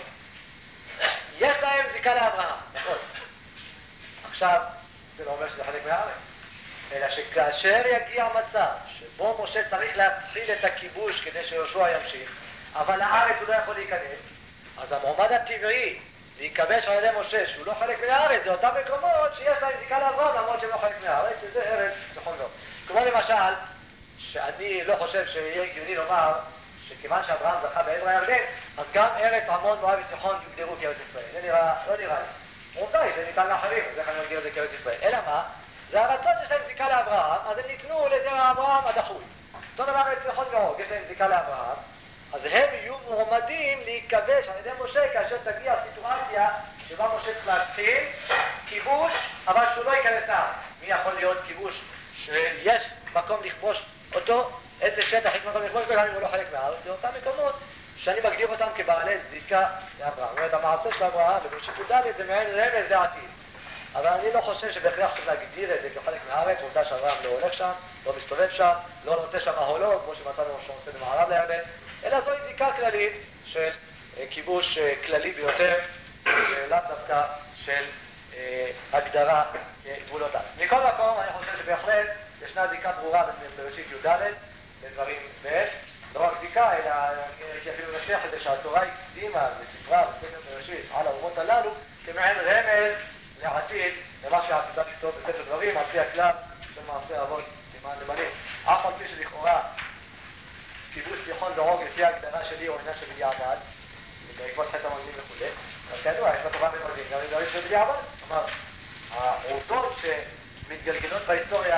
יש להם זיקה לאברהם, נכון. עכשיו, זה לא אומר שזה חלק מהארץ. אלא שכאשר יגיע מצב שבו משה צריך להתחיל את הכיבוש כדי שיהושע ימשיך, אבל לארץ הוא לא יכול להיכנס, אז המועמד הטבעי להיכבש על ידי משה שהוא לא חלק מהארץ, זה אותם מקומות שיש להם זיקה לאברהם למרות שהם לא חלק מהארץ, שזה ארץ ציחון ועוד. כמו למשל, שאני לא חושב שיהיה הגיוני לומר שכיוון שאברהם זכה בעבר הירדן, אז גם ארץ עמון, מואב וציחון יוגדרו כארץ ישראל. זה לא נראה לי. עובדה היא שניתן לאחרים, אז איך אני אגדיר את זה כארץ ישראל? אלא מה? זה הרצון שיש להם זיקה לאברהם, אז הם ניתנו לזרע אברהם הדחוי. אותו דבר ארץ ציחון ועוד, יש להם זיקה לאברהם, אז הם יהיו מועמדים להיכבש על ידי משה כאשר תגיע הסיטואציה שבה משה צריך להתחיל כיבוש, אבל שהוא לא ייכנס לארץ. מי יכול להיות כיבוש שיש מקום לכבוש אותו? איזה שטח יש מקום לכבוש וגם אם הוא לא חלק מהארץ? זה אותם מקומות שאני מגדיר אותם כבעלי זיקה לאברהם. זאת אומרת, המעשה של אברהם ובראשית י"ד זה מעין רמז לעתיד. אבל אני לא חושב שבהכרח צריך להגדיר את זה כחלק מהארץ. עובדה שאברהם לא הולך שם, לא מסתובב שם, לא נוטה שם מהולות, כמו שמצאנו שעושה במערב לירדן, אלא זוהי זיקה כללית של כיבוש כללי ביותר, לאו דווקא של הגדרה כגבולות הארץ. מכל מקום, אני חושב שבהחלט ישנה זיקה ברורה בראשית י"ד לדברים ב', לא רק זיקה, אלא הייתי אפילו נשליח את זה שהתורה הקדימה וספרה בספר בראשית על האומות הללו כמעין רמז לעתיד למה שעתידה לכתוב בספר דברים על פי הכלל של מעשה אבות סימן לבנים. אף על פי שלכאורה כיבוש סיחון ועוג לפי ההגדרה שלי או עניין שבדיעבד, בעקבות חטא המרגלים וכו', אז כידוע, יש בתורה ממרגלים גם לדברים שבדיעבד. כלומר, העובדות שמתגלגלות בהיסטוריה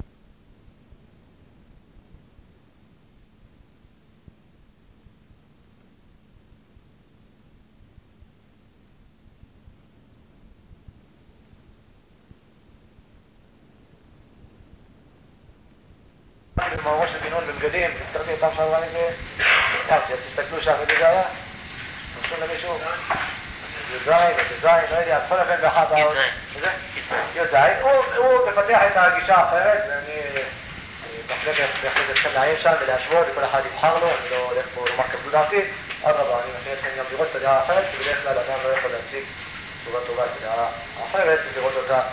במאורו של בן-און בבגדים, תזכרתי פעם שעברה איזה... תסתכלו שם, איזה זה היה? תנסו למישהו? י"ז, לא יודע, בכל אופן באחת העוד... י"ז, הוא מפתח את הגישה האחרת, ואני בהחלט אתכם לעיין שם ולהשוות, וכל אחד יבחר לו, אני לא הולך פה לומר כבדו דעתי, אדרבה, אני מכיר אתכם גם לראות את הדעה האחרת, כי בדרך כלל אדם לא יכול להציג צורה טובה את הדעה האחרת, ולראות אותה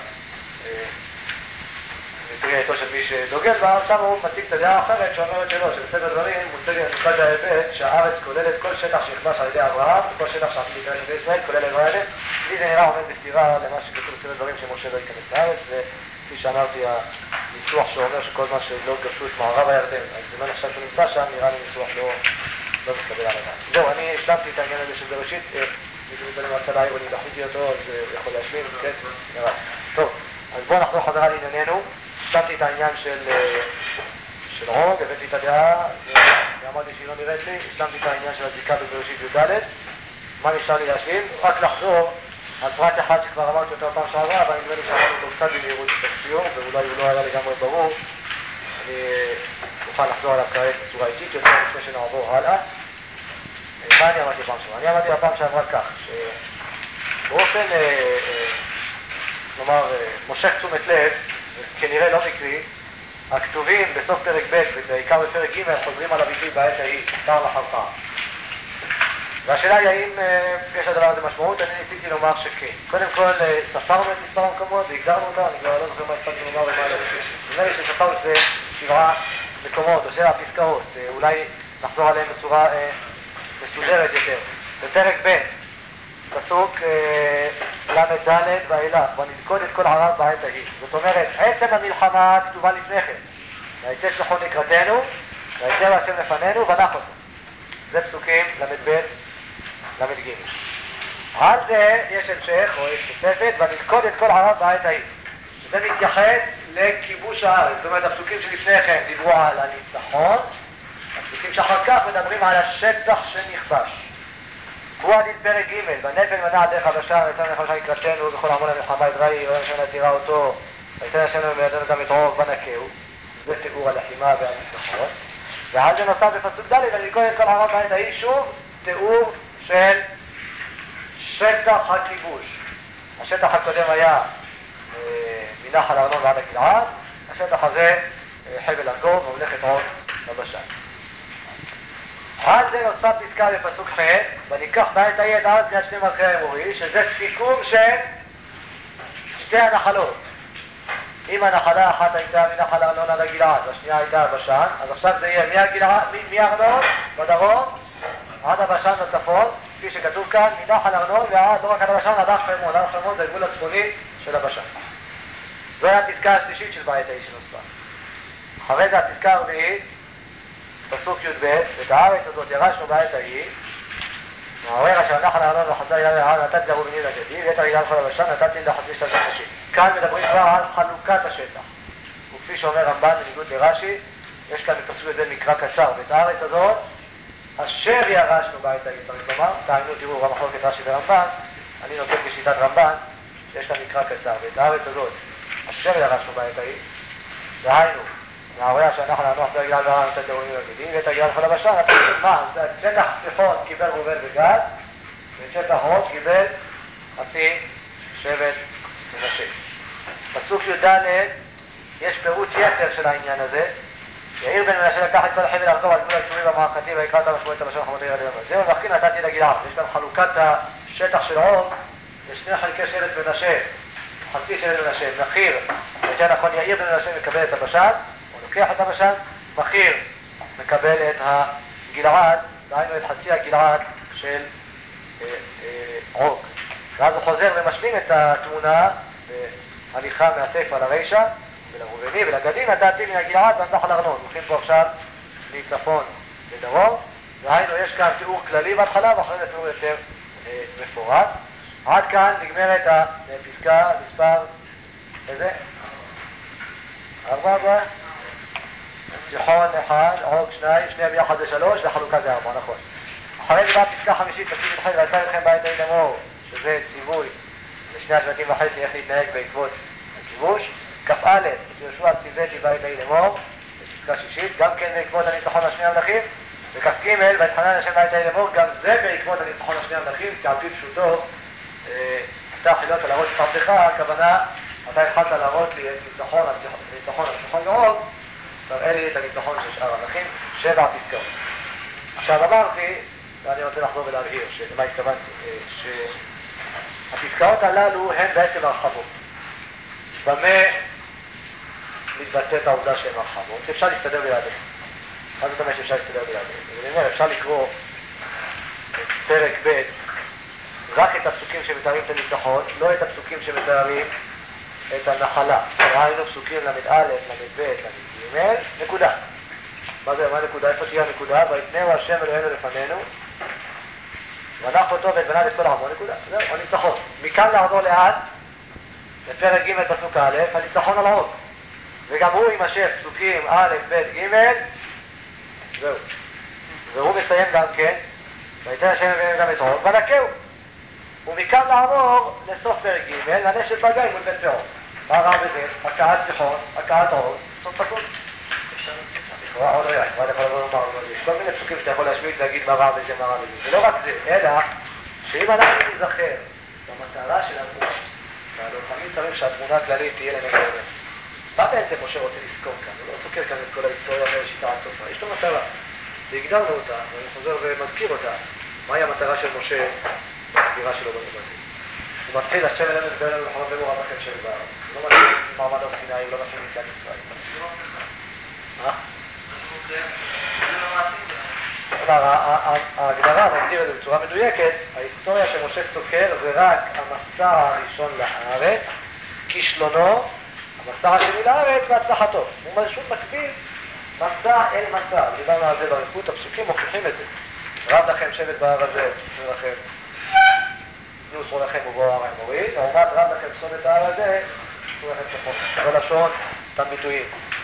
מפריעתו של מי שדוגל בה. עכשיו הוא מציג את הדעה האחרת שאומרת שלא, שבסדר דברים מוצג ההיבט שהארץ כוללת כל שטח שנכבש על ידי אברהם וכל שטח שעתיד להיכנס בישראל כולל עבר הירדן. לי זה נראה עומד בסתירה למה שכתוב בסדר דברים שמשה לא ייכנס לארץ, וכפי שאמרתי הניסוח שאומר שכל מה שלא גרשו את מערב הירדן אז זה לא נחשב שהוא נמצא שם, נראה לי ניסוח לא מתקבל על הדעת. זהו, אני השלמתי את העניין הזה של בראשית, מישהו מתקדם רצה להעיר ואני דחיתי אותו, אז הוא יכול להשלים, כן? נראה. טוב, אז בואו נחזור חזרה לענייננו. השלמתי את העניין של עוג, הבאתי את הדעה, ואמרתי שהיא לא נראית לי, השלמתי את העניין של הזיקה בבראשית י"ד. מה נשאר לי להשלים? רק לחזור על פרט אחד שכבר אמרתי אותו פעם שעברה, אבל נדמה לי שאמרנו אותו קצת במהירות את הסיום, ואולי הוא לא היה לגמרי ברור. אני אוכל לחזור עליו כעת בצורה איטית יותר לפני שנעבור הלאה. מה אני אמרתי פעם שעברה? אני אמרתי הפעם שעברה כך, שבאופן, כלומר, מושך תשומת לב, כנראה לא מקרי, הכתובים בסוף פרק ב' ובעיקר בפרק ג' חוזרים על הביטוי בעת ההיא, פעם אחר פעם. והשאלה היא האם יש לדבר הזה משמעות, אני ניסיתי לומר שכן. קודם כל, ספרנו את מספר המקומות והגדרנו אותם, אני כבר לא זוכר מה הספקתי לומר ומה לא. נראה לי שספרנו שזה 7 מקומות או 7 פסקאות, אולי נחזור עליהם בצורה מסודרת יותר. בפרק ב' פסוק ל"ד ואילך, ונלכוד את כל ערב בעת ההיא. זאת אומרת, עצם המלחמה כתובה לפני כן. ויצא שלוחו לקראתנו, ויצא השם לפנינו ונח אותו. זה פסוקים ל"ב ל"ג. על זה יש המשך, או יש תוספת, ונלכוד את כל ערב בעת ההיא. שזה מתייחס לכיבוש הארץ. זאת אומרת, הפסוקים שלפני כן דיברו על הניצחון, הפסוקים שאחר כך מדברים על השטח שנכבש. הוא עדיד פרק ג' בנפל מנע דרך הבשן, ויתן לך לשם לקראתנו, ובכל עמון המלחמה ידראי, ואין השם להתירה אותו, ויתן השם בידינו גם את עוג ונקהו. זה תיאור הלחימה והניצחון. ועל זה נוסף בפסוק ד' ונלכוד את כל ערב בעת ההיא, שוב תיאור של שטח הכיבוש. השטח הקודם היה מנחל ארנון ועד הגלעד, השטח הזה חבל ארגוב וממלכת עוג בבשן. על זה נוסף פסקה בפסוק ח' וניקח בעת ההיא את הארץ ליד שני מלכי האמורי, שזה סיכום של שתי הנחלות. אם הנחלה האחת הייתה מנחל ארנון עד הגלעד והשנייה הייתה הבשן, אז עכשיו זה יהיה מארנון בדרום עד הבשן בצפון, כפי שכתוב כאן, מנחל ארנון ועד לא רק עד הבשן, עד הר חרמון. הר חרמון זה הגבול הצפוני של הבשן. זו הייתה הפסקה השלישית של בעת ההיא שנוספה. אחרי זה הפסקה הרביעית פסוק י"ב, ואת הארץ הזאת ירשנו בעת ההיא, מעורר אשר נחל ארנון וחצה יד ההר נתתי לרובינים לגדי, ואת הרגל כל הבשן נתתי לחצי שתיים וחצי. כאן מדברים כבר על חלוקת השטח. וכפי שאומר רמב"ן בניגוד לרש"י, יש כאן בפסוק י"ב מקרא קצר, ואת הארץ הזאת אשר ירשנו בעת ההיא, צריך לומר, תעיינו תראו במחלוקת רש"י ורמב"ן, אני נותן כשיטת רמב"ן, שיש כאן מקרא קצר, ואת הארץ הזאת אשר ירשנו בעת ההיא, דהיינו, מהעורר שאנחנו ננוח זה הגלל והרם נתת לרובינים לגדי, ואת הגלל כל הבשן, מה? זה שטח צפון קיבל ראובן וגד, ואת שטח ראש קיבל חצי שבט מנשה. פסוק י"ד יש פירוט יתר של העניין הזה. יאיר בן מנשה לקח את כל החבל ארגוב על גבול הצפוני והמערכתי ויקרא אותם משמעות הבשן חמות הירדן. זהו וכי נתתי לגלעד. יש כאן חלוקת השטח של עוג לשני חלקי שבט מנשה, חצי שבט מנשה. מחיר, יותר נכון, יאיר בן מנשה מקבל את הבשן, הוא לוקח את הבשן, מחיר מקבל את הגלעד, דהיינו את חצי הגלעד של עוג. ואז הוא חוזר ומשלים את התמונה בהליכה מהספר לרישה, ולראובני ולגדים נתתי מן הגלעד ועד נחל ארנון. הולכים פה עכשיו מצפון לדרום, והיינו יש כאן תיאור כללי בהתחלה ואחרי זה תיאור יותר מפורט. עד כאן נגמרת הפסקה מספר איזה? 4? תיכון 1, עוג 2, שניהם ביחד זה 3 וחלוקה זה 4, נכון. אחרי זה באה פסקה 5, תקשיב לכם ועשה לכם בית דין לאמור, שזה ציווי לשני השבטים וחצי איך להתנהג בעקבות הכיבוש. כ"א, יהושע ציוויתי בית דין לאמור, פסקה 6, גם כן בעקבות הניצחון על שני המלכים. וכ"ג, ויתחנן השם בית דין לאמור, גם זה בעקבות הניצחון על שני המלכים, כי על פי פשוטו, אתה חילת להראות את עבדך, הכוונה, אתה התחלת להראות לי את ניצחון על ירום, תראה לי את הניצחון של שאר המלכים, 7 פסקאות. עכשיו אמרתי, ואני רוצה לחזור ולהבהיר, למה התכוונתי, שהפסקאות הללו הן בעצם הרחבות. במה מתבטאת העובדה שהן הרחבות? אפשר להסתדר בלעדיהן. מה זאת אומרת שאפשר להסתדר בלעדיהן? אני אומר, אפשר לקרוא את פרק ב' רק את הפסוקים שמתארים את הניצחון, לא את הפסוקים שמתארים את הנחלה. ראינו פסוקים למ"א, למ"ב, למ"ג, נקודה. מה זה, מה נקודה? איפה תהיה הנקודה? ויתנהו השם אלוהינו לפנינו, ונח אותו ואת בניו את כל העמו, נקודה. זהו, הניצחון. מכאן לעבור לאט, לפרק ג' פסוק א', הניצחון על העוד. וגם הוא יימשך פסוקים א', ב', ג', זהו. והוא מסיים גם כן, ויתן השם אלוהינו גם את עוד, ונקהו. ומכאן לעבור לסוף פרק ג', לנשת בגיא מול בית פרעה. מה רע בזה? הכאת סיחון, הכאת עוד, סוף פסוק. עוד לא יעד, מה אתה יכול לומר? יש כל מיני פסוקים שאתה יכול להשמיד ולהגיד מה רע בזה, מה רע בזה. ולא רק זה, אלא שאם אנחנו נזכר במטרה שלנו, והלוחמים צריך שהתמונה הכללית תהיה לנגד עינינו. מה בעצם משה רוצה לזכור כאן? הוא לא סוקר כאן את כל ההיסטוריה מראשיתה עד סופה. יש לו מטרה, והגדרנו אותה, ואני חוזר ומזכיר אותה. מהי המטרה של משה בסגירה שלו בנבטים? הוא מתחיל, השם אלינו לדבר אלינו לחמם במורה בכם של דבר. הוא לא מתחיל מעמד הר סיני, הוא לא מתחיל מיציאת מצרים. ההגדרה מגדיר את זה בצורה מדויקת, ההיסטוריה שמשה סוקר זה רק המסע הראשון לארץ, כישלונו, המסע השני לארץ והצלחתו. הוא פשוט מקביל מסע אל מסע, דיברנו על זה ברכות, הפסוקים מוכיחים את זה. רב לכם שבט בהר הזה, תנו לכם, תנו שרו לכם ובואו הר האמורי, לעומת רב לכם שבט ההר הזה, תנו לכם צפון. בלשון, אותם ביטויים.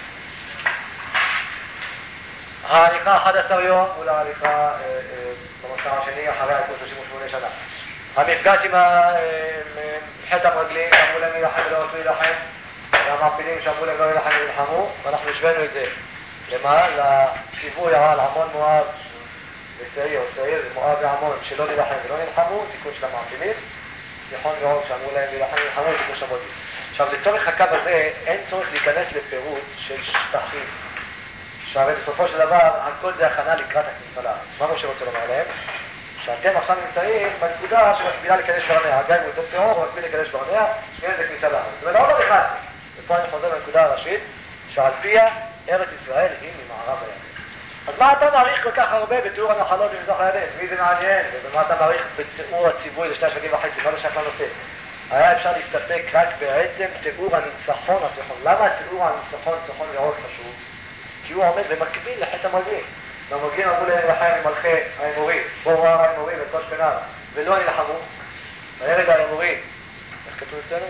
ההליכה 11 יום מול ההליכה במסע השני אחרי 38 שנה. המפגש עם חטא המרגלים שאמרו להם להילחם ולא רצו להילחם, והמעפילים שאמרו להם לא להילחם ולהילחמו, ואנחנו השווינו את זה למה? לציווי על עמון מואב וסעיר, או סעיר ומואב ועמון שלא להילחם ולא נלחמו, תיקון של המעפילים, סיחון ועוג שאמרו להם להילחם ולהילחמו, תיקון של המודיעין. עכשיו לצורך הקו הזה אין צורך להיכנס לפירוט של שטחים, שהרי בסופו של דבר הכל זה הכנה לקראת הכניסה לארץ. מה משה רוצה לומר להם? שאתם עכשיו נמצאים בנקודה שמקבילה לקדש ברנע, הגיא מול בית פרעה ומקביל לקדש ברנע, שניהם זה כניסה לארץ. זאת אומרת, לא נכנסתם. ופה אני חוזר לנקודה הראשית, שעל פיה ארץ ישראל היא ממערב הירדן. אז מה אתה מעריך כל כך הרבה בתיאור הנחלות במזרח הירדן? מי זה מעניין? ומה אתה מעריך בתיאור הציווי לשני השבטים וחצי? מה זה שייך לנושא? היה אפשר להסתפק רק בעצם תיאור הניצחון הסיחון. למה תיאור הניצחון מאוד חשוב? כי הוא עומד במקביל לחטא המרגלים. והמרגלים אמרו להילחם עם מלכי האמורי, בואו הר האמורי וכל שכניו, ולא נלחמו. וירד האמורי, איך כתוב אצלנו?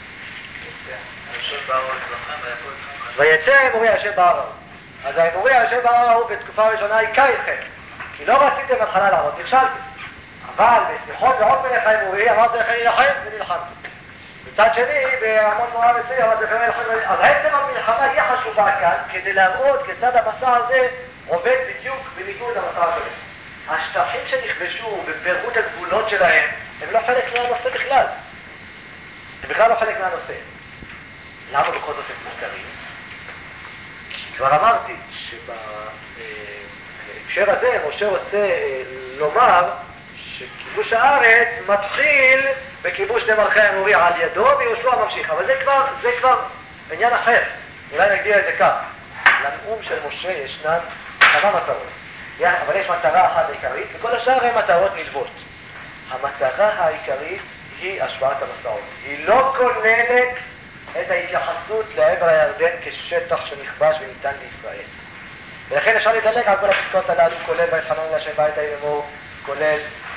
ויצא האמורי היושב בהר ההוא. אז האמורי היושב בהר ההוא בתקופה הראשונה היכה אתכם, כי לא רציתם בהתחלה לעמוד, נכשלתם. אבל בסיחון ועוד מלך האמורי אמרתם לכם להילחם ונלחמתם. מצד שני, בהמון מואב וסעיר אמרתם לכם להילחם ונלחמתם. אז עצם המלחמה היא חשובה כאן כדי להראות כיצד המסע הזה עובד בדיוק בניגוד למסע שלהם. השטחים שנכבשו ופירוט הגבולות שלהם הם לא חלק מהנושא בכלל. הם בכלל לא חלק מהנושא. למה בכל זאת הם מוזכרים? כי כבר אמרתי שבהקשר הזה משה רוצה לומר שכיבוש הארץ מתחיל בכיבוש למלכי האמורי על ידו ויהושע ממשיך. אבל זה כבר עניין אחר. אולי נגדיר את זה כך. לנאום של משה ישנן כמה מטרות. אבל יש מטרה אחת עיקרית, וכל השאר הן מטרות נלוות. המטרה העיקרית היא השוואת המסעות. היא לא כוללת את ההתייחסות לעבר הירדן כשטח שנכבש וניתן לישראל. ולכן אפשר לדלג על כל הפסקאות הללו, כולל ויתחנן אל השם בית ההיא לאמור, כולל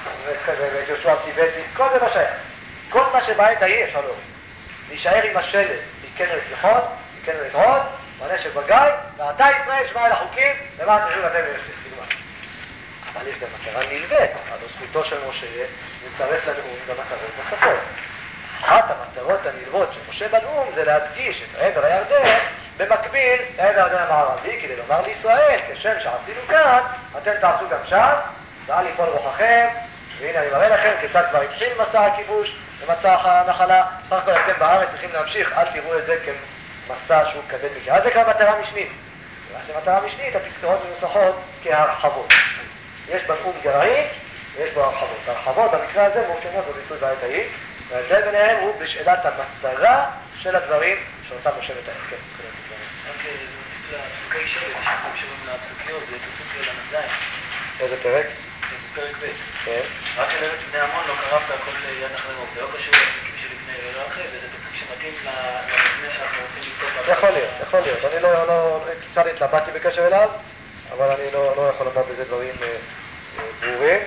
ואת יהושע ציוותי, כל זה לא שייך. כל מה שבית ההיא אפשר להוריד. להישאר עם השלט, היכנו את זכרון, היכנו את רון, והנשק בגיא, ואתה ישראל שמע אל החוקים, למען תשאו לכם וישת, נגמר. אבל יש גם מטרה נלווית, על זכותו של משה, מצטרף לנאום גם מטרות נוספות. אחת המטרות הנלוות של משה בנאום זה להדגיש את עבר הירדן במקביל לעבר הירדן המערבי, כדי לומר לישראל, כשם שעשינו כאן, אתם תעשו גם שם, ואל יפול רוחכם, והנה אני מראה לכם כיצד כבר התחיל מסע הכיבוש ומצע הנחלה. סך הכל אתם בארץ צריכים להמשיך, אל תראו את זה כמסע שהוא כבד מכיר. אז זה כבר מטרה משנית. מטרה משנית, הפסקאות מנוסחות כהרחבות. יש בנאום גרעין ויש בו הרחבות. הרחבות במקרה הזה מורכבות בביטוי בעת ההיא, וההבדל ביניהם הוא בשאלת המטרה של הדברים שאותם משה מתאר. כן, רק לפסוקי שלט, שאנחנו משלמים לפסוקיות, זה פסוק ל"ז. איזה פרק? זה פרק ב'. כן. רק אל ארץ בני עמון לא קרבת הכל יד נחלמות. זה לא קשור לפסוקים שלפני ולא אחרי, וזה פסוק שמתאים למבנה שאנחנו רוצים לכתוב. יכול להיות, יכול להיות. אני לא קצת התלבטתי בקשר אליו, אבל אני לא יכול לומר בזה דברים ברורים.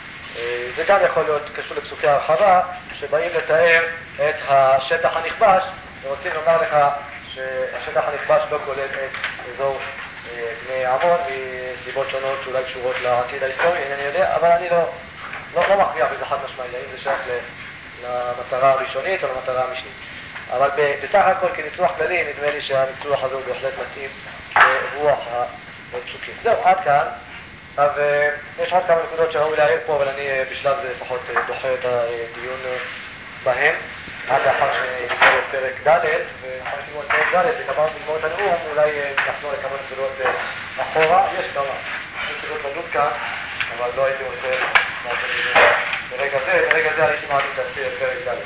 זה גם יכול להיות קשור לפסוקי הרחבה, שבאים לתאר את השטח הנכבש, ורוצים לומר לך שהשטח הנכבש לא כולל את אזור בני עמון, מסיבות שונות שאולי קשורות לעתיד ההיסטורי, אינני יודע, אבל אני לא מכריע בזה חד משמעי, האם זה שייך למטרה הראשונית או למטרה המשנית. אבל בסך הכל כניסוח כללי, נדמה לי שהניסוח הזה הוא בהחלט מתאים לרוח הפסוקים. זהו, עד כאן. אז יש עוד כמה נקודות שראוי להעיר פה, אבל אני בשלב זה לפחות דוחה את הדיון בהם, עד לאחר שנגמור את פרק ד', ואחר שנגמור את פרק ד' וכמה נגמור את הנאום, אולי נחזור לכמה נקודות אחורה. יש כמה נקודות לדון כאן, אבל לא הייתי רוצה ברגע זה הייתי מעדיף להסביר את פרק ד'.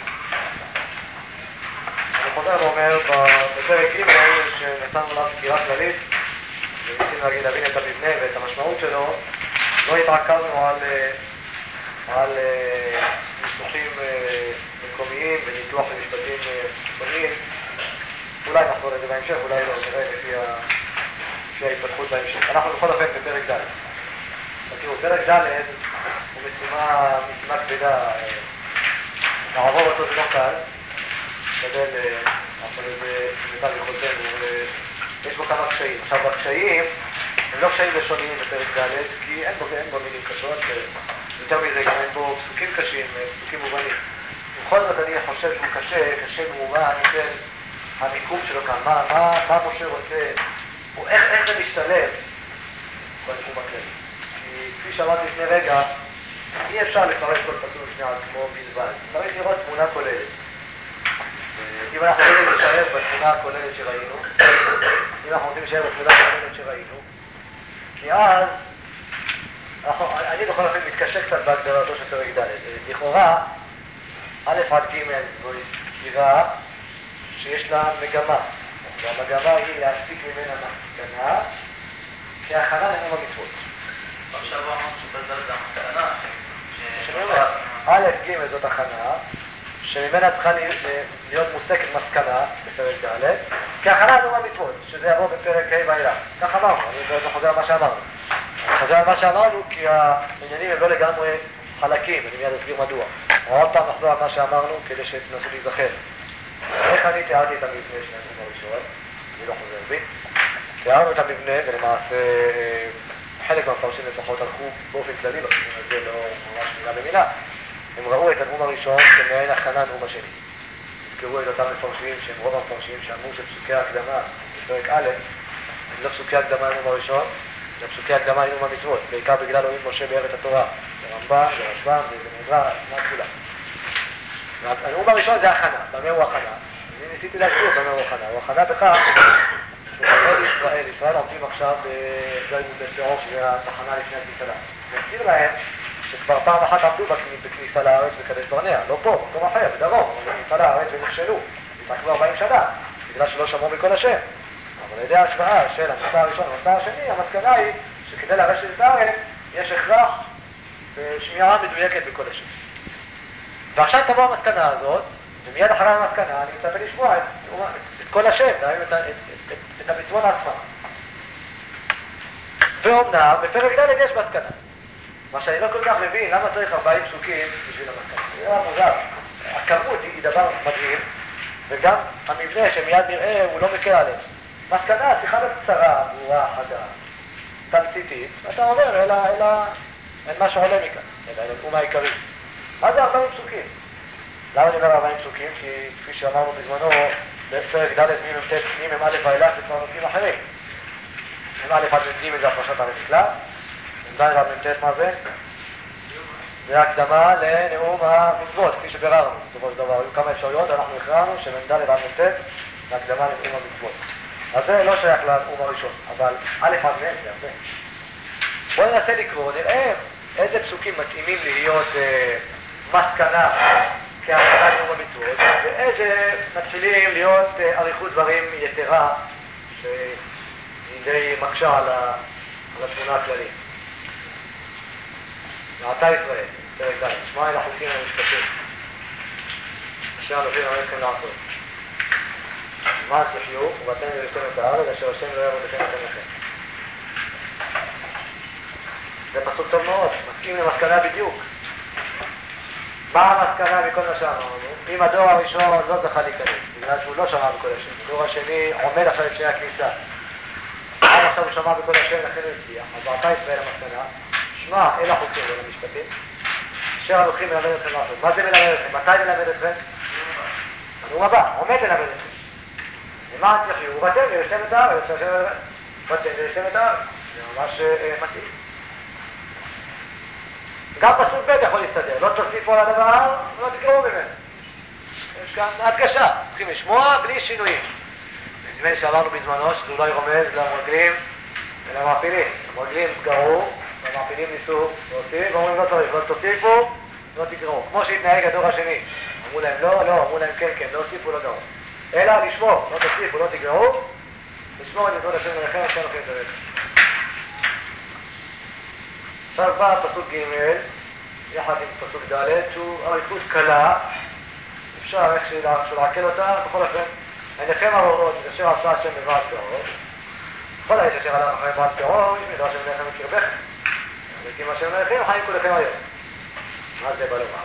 אני חוזר ואומר, בפרק ג' שנתנו עליו סקירה כללית, וניסינו להבין את המבנה ואת המשמעות שלו, לא התעכבנו על ניסוחים מקומיים וניתוח למשפטים חיצוניים. אולי נחזור לזה בהמשך, אולי לא, נראה לפי ההתפתחות בהמשך. אנחנו בכל אופן בפרק ד'. תראו, פרק ד' הוא משימה כבדה. לעבור אותו זה לא קל, כדי לעשות את זה מיטב יכולתנו. יש בו כמה קשיים. עכשיו, הקשיים הם לא קשיים לשוניים בפרק ד', כי אין בו מילים קשות, יותר מזה גם אין בו פסוקים קשים, פסוקים מובנים. בכל זאת אני חושב שהוא קשה במובן של המיקום שלו כאן. מה משה רוצה, איך זה משתלב במיקום הכללי. כי כפי שאמרתי לפני רגע, אי אפשר לפרש כל פסוק לפני עצמו בלבד. צריך לראות תמונה כוללת. אם אנחנו רוצים להישאר בתמונה הכוללת שראינו, כי אז אני בכל אופן מתקשה קצת בהגדרתו של פרק ד'. לכאורה, א' עד ג' זוהי סקירה שיש לה מגמה, והמגמה היא להסיק ממנה מסקנה כהכנה לנאום המצוות. עכשיו אמרנו שבדל זה המסקנה א' ג' זאת הכנה שממנה צריכה להיות מוסקת מסקנה בפרק ד' כהכנה לנאום המצוות, שזה יבוא בפרק ה' ואילך. כך אמרנו, אני לא חוזר על מה שאמרנו. אני חוזר על מה שאמרנו כי העניינים הם לא לגמרי חלקים, אני מיד אסביר מדוע. עוד פעם נחזור על מה שאמרנו כדי שתנסו להיזכר. איך אני תיארתי את המבנה של הנאום הראשון? אני לא חוזר בי. תיארנו את המבנה, ולמעשה חלק מהמפרשים לפחות הלכו באופן כללי בכיוון הזה, לא ממש מילה במילה. הם ראו את הנאום הראשון כמעין הכנה נאום השני. תזכרו את אותם מפרשים שהם רוב המפרשים שאמרו שפסוקי ההקדמה בפרק א' הם לא פסוקי הקדמה לנאום הראשון, זה פסוקי הקדמה לנאום המצוות, בעיקר בגלל רואים משה בארץ התורה, ברמב"ם, ברשב"ם, בנהדרא, מה כולה. הנאום הראשון זה הכנה. במה הוא הכנה? אני ניסיתי להסביר במה הוא הכנה. הוא הכנה בכך ישראל עומדים עכשיו בפרעה, שזה התחנה לפני הכניסה. נזכיר להם שכבר פעם אחת עמדו בכניסה לארץ בקדש ברנע, לא פה, במקום אחר, בדרום, אבל בכניסה לארץ ונכשלו. התעכבו 40 שנה, בגלל שלא שמעו בקול השם. אבל על ידי ההשוואה של המסע הראשון למסע השני, המסקנה היא שכדי לרשת את הארץ יש הכרח בשמיעה מדויקת בקול השם. ועכשיו תבוא המסקנה הזאת, ומיד אחרי המסקנה אני מצפה לשמוע את את כל השם, את המצוות עצמם. ואומנם, בפרק ד' יש מסקנה. מה שאני לא כל כך מבין, למה צריך 40 פסוקים בשביל המסקנה? זה היה מוזר. הכמות היא דבר מדהים, וגם המבנה שמיד נראה הוא לא מקל עליהם. מסקנה, שיחה קצרה, ברורה, חדה, תמציתית, ואתה אומר, אלא אין משהו עולה מכאן, אלא הוא העיקרי. מה זה 40 פסוקים? למה אני אומר 40 פסוקים? כי כפי שאמרנו בזמנו, בפרק ד' מ"א ואילך זה כבר נושאים אחרים. מ"א עד מ"ג זה הפרשת ערי מקלט, מ"ד עד מ"ט מה זה? זה הקדמה לנאום המצוות, כפי שביררנו. בסופו של דבר היו כמה אפשרויות, אנחנו הכרענו שמ"ד עד מ"ט זה הקדמה לנאום המצוות. אז זה לא שייך לנאום הראשון, אבל א' עד מ' זה הרבה. בואו ננסה לקרוא, נראה איזה פסוקים מתאימים להיות מסקנה כהקדמה לנאום המצוות, ואיזה מתחילים להיות אריכות דברים יתרה שהיא די מקשה על התמונה הכללית. ועתה ישראל, פרק ד', שמע אל החוקים המשפטים אשר אנוכי מלמד אתכם לעשות. למען תחיו ובאתם ירשתם את הארץ אשר השם לא יעבודכם אתם לכם. זה פסוק טוב מאוד, מתאים למסקנה בדיוק. מה המסקנה מכל מה שאמרנו? אם הדור הראשון לא זכה להיכנס, בגלל שהוא לא שמע בכל השם, הדור השני עומד עכשיו את שני הכניסה, עד עכשיו הוא שמע בכל השם, לכן הוא הצליח. אז ועתה ישראל המסקנה, שמע אל החוקים ואל המשפטים אשר אנוכי מלמד אתכם לעשות. מה זה מלמד אתכם? מתי מלמד אתכם? הנאום הבא, עומד ללמד אתכם. למען תחיו ובאתם וירשתם את הארץ, באתם וירשתם את הארץ. זה ממש מתאים. גם פסוק ב' יכול להסתדר, לא תוסיפו על הדבר ולא תקראו ממנו. יש כאן הדגשה, צריכים לשמוע בלי שינויים. נדמה לי שאמרנו בזמנו שזה אולי רומז למרגלים ולמעפילים. המרגלים גרו והמעפילים ניסו להוסיף, ואומרים לא צריך, לא תוסיפו, לא תקראו. כמו שהתנהג הדור השני. אמרו להם לא, אמרו להם כן, לא הוסיפו, לא דור. אלא לשמור, לא תוסיפו, לא תקראו, לשמור את מצוות השם אליכם, אשר אנוכי מצווה אתכם. עכשיו בא פסוק ג' יחד עם פסוק ד' שהוא אריכות קלה, אפשר איך שלעכל אותה, בכל אופן, עיניכם הרואות, את אשר עשה השם בבעל פרעה, כל האיש אשר הלך אחרי בעל פרעה, יש מידע השם אליכם בקרבכם. וכי מה שהם אליכם, חיים כולכם היום. מה זה בא לומר?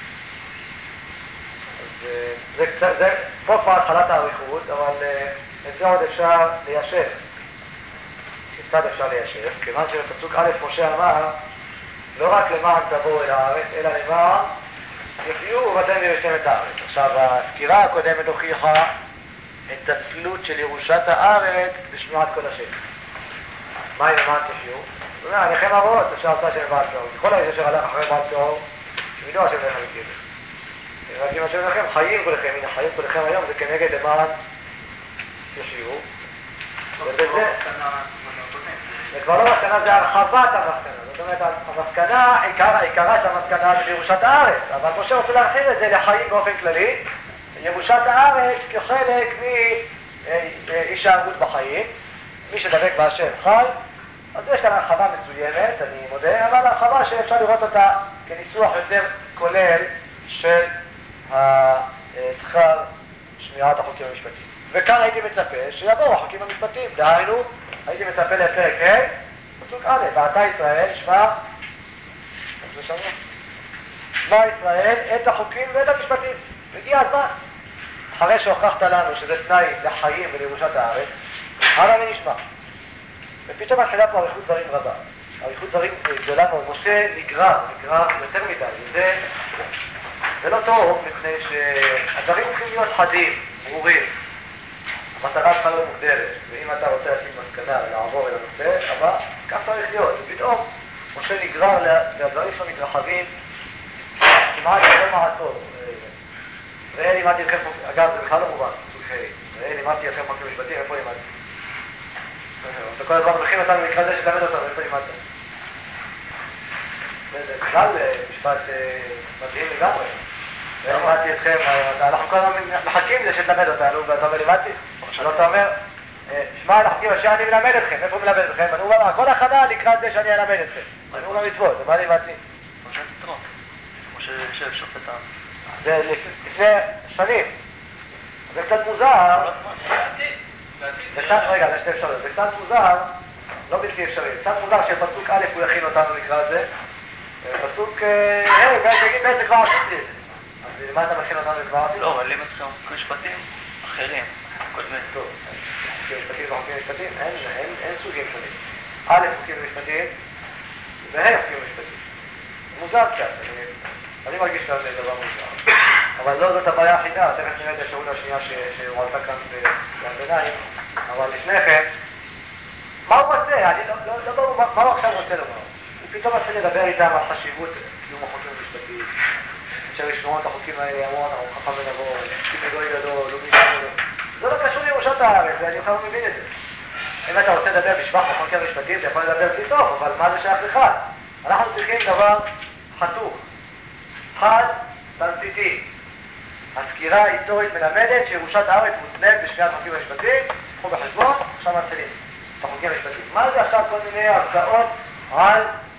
אז פה כבר התחלת האריכות, אבל את זה עוד אפשר ליישב. כיצד אפשר ליישב? כיוון שבפסוק א' משה אמר, לא רק למען תבואו אל הארץ, אלא למען תחיו ובאתם וירשתם את הארץ. עכשיו, הסקירה הקודמת הוכיחה את התלות של ירושת הארץ בשמיעת כל השם. מה היא למען תחיו? זאת אומרת, עליכם הרואות, אשר עשה השם בבעל פרעה. כל האיש אשר הלך אחרי בעל פרעה, שמידעו השם אליכם בקרבכם. רק אם השם אליכם, חיים כולכם, הנה חיים כולכם היום, זה כנגד למען תחיו. זה כבר לא מסקנה, זה הרחבת המסקנה. זאת אומרת, המסקנה, עיקרה של המסקנה של ירושת הארץ, אבל משה רוצה להרחיב את זה לחיים באופן כללי, ירושת הארץ כחלק מהישארות בחיים, מי שדבק בהשם חי, אז יש כאן הרחבה מסוימת, אני מודה, אבל הרחבה שאפשר לראות אותה כניסוח יותר כולל של שכר שמירת החוקים המשפטיים. וכאן הייתי מצפה שיבואו החוקים המשפטיים, דהיינו, הייתי מצפה לפרק ה', פסוק א', ועתה ישראל, שמע ישראל את החוקים ואת המשפטים. והגיע הזמן, אחרי שהוכחת לנו שזה תנאי לחיים ולירושת הארץ, הלאה ונשמע. ופתאום התחילה פה אריכות דברים רבה. אריכות דברים גדולה מאוד. משה נגרר יותר מדי. זה לא טוב, מפני שהדברים צריכים להיות חדים, ברורים. המטרה שלך לא מוגדרת, ואם אתה רוצה לשים מסקנה ולעבור אל הנושא הבא, כך צריך להיות. ופתאום משה נגרר והדברים שלו מתרחבים, כמעט לא מעצור. ראה לימדתי לכם, אגב זה בכלל לא מובן, פסוק ה', ראה לימדתי לכם חוקים משפטיים, איפה לימדתי? אתה כל הזמן מכין אותנו לקרוא זה שתלמד אותנו, איפה לימדת? זה בכלל משפט מדהים לגמרי. לימדתי אתכם, אנחנו כל הזמן מחכים לזה שתלמד אותנו, ואתה אומר לימדתי? לא, אתה אומר, שמע אל החוקים אשר אני מלמד אתכם, איפה מלמד אתכם? אני אומר, הכל הכנה לקראת זה שאני אלמד אתכם. אני אומר מצוות, מה לימדתי? משה תתרוק, משה שופט העם. זה לפני שנים. זה קצת מוזר. זה קצת, רגע, זה שתי אפשרויות. זה קצת מוזר, לא בלתי אפשרי. קצת מוזר שפסוק א' הוא יכין אותנו לקרוא את זה. פסוק תגיד בעצם כבר עשיתי את זה. אז למה אתה מכין אותנו לקרוא את זה? לא, אבל אם אצלנו חוקים משפטים אחרים, קודמים. טוב, חוקים משפטים וחוקים משפטים, אין סוגים שונים. א' חוקים משפטים, וה' חוקים משפטים. מוזר קצת, אני מרגיש כאן דבר מוזר. אבל לא זאת הבעיה היחידה, תכף נראה את האפשרות השנייה שהועלתה כאן בביניים, אבל לפני כן, מה הוא רוצה? אני לא ברור מה הוא עכשיו רוצה לומר. הוא פתאום מתחיל לדבר איתם על חשיבות קיום החוקים המשפטיים, אפשר לשמור את החוקים האלה, המון, חכם ונבון, כמגוי גדול, גדול. זה לא קשור לירושת הארץ, ואני כבר מבין את זה. אם אתה רוצה לדבר בשבח החוקים המשפטיים, אתה יכול לדבר בלי טוב, אבל מה זה שייך לך? אנחנו צריכים דבר חתוך, חד, תמציתי. הסקירה ההיסטורית מלמדת שירושת הארץ מותנית בשמיעת החוקים המשפטיים, קחו בחשבון, עכשיו מתחילים את החוקים המשפטיים. מה זה עכשיו כל מיני הרצאות על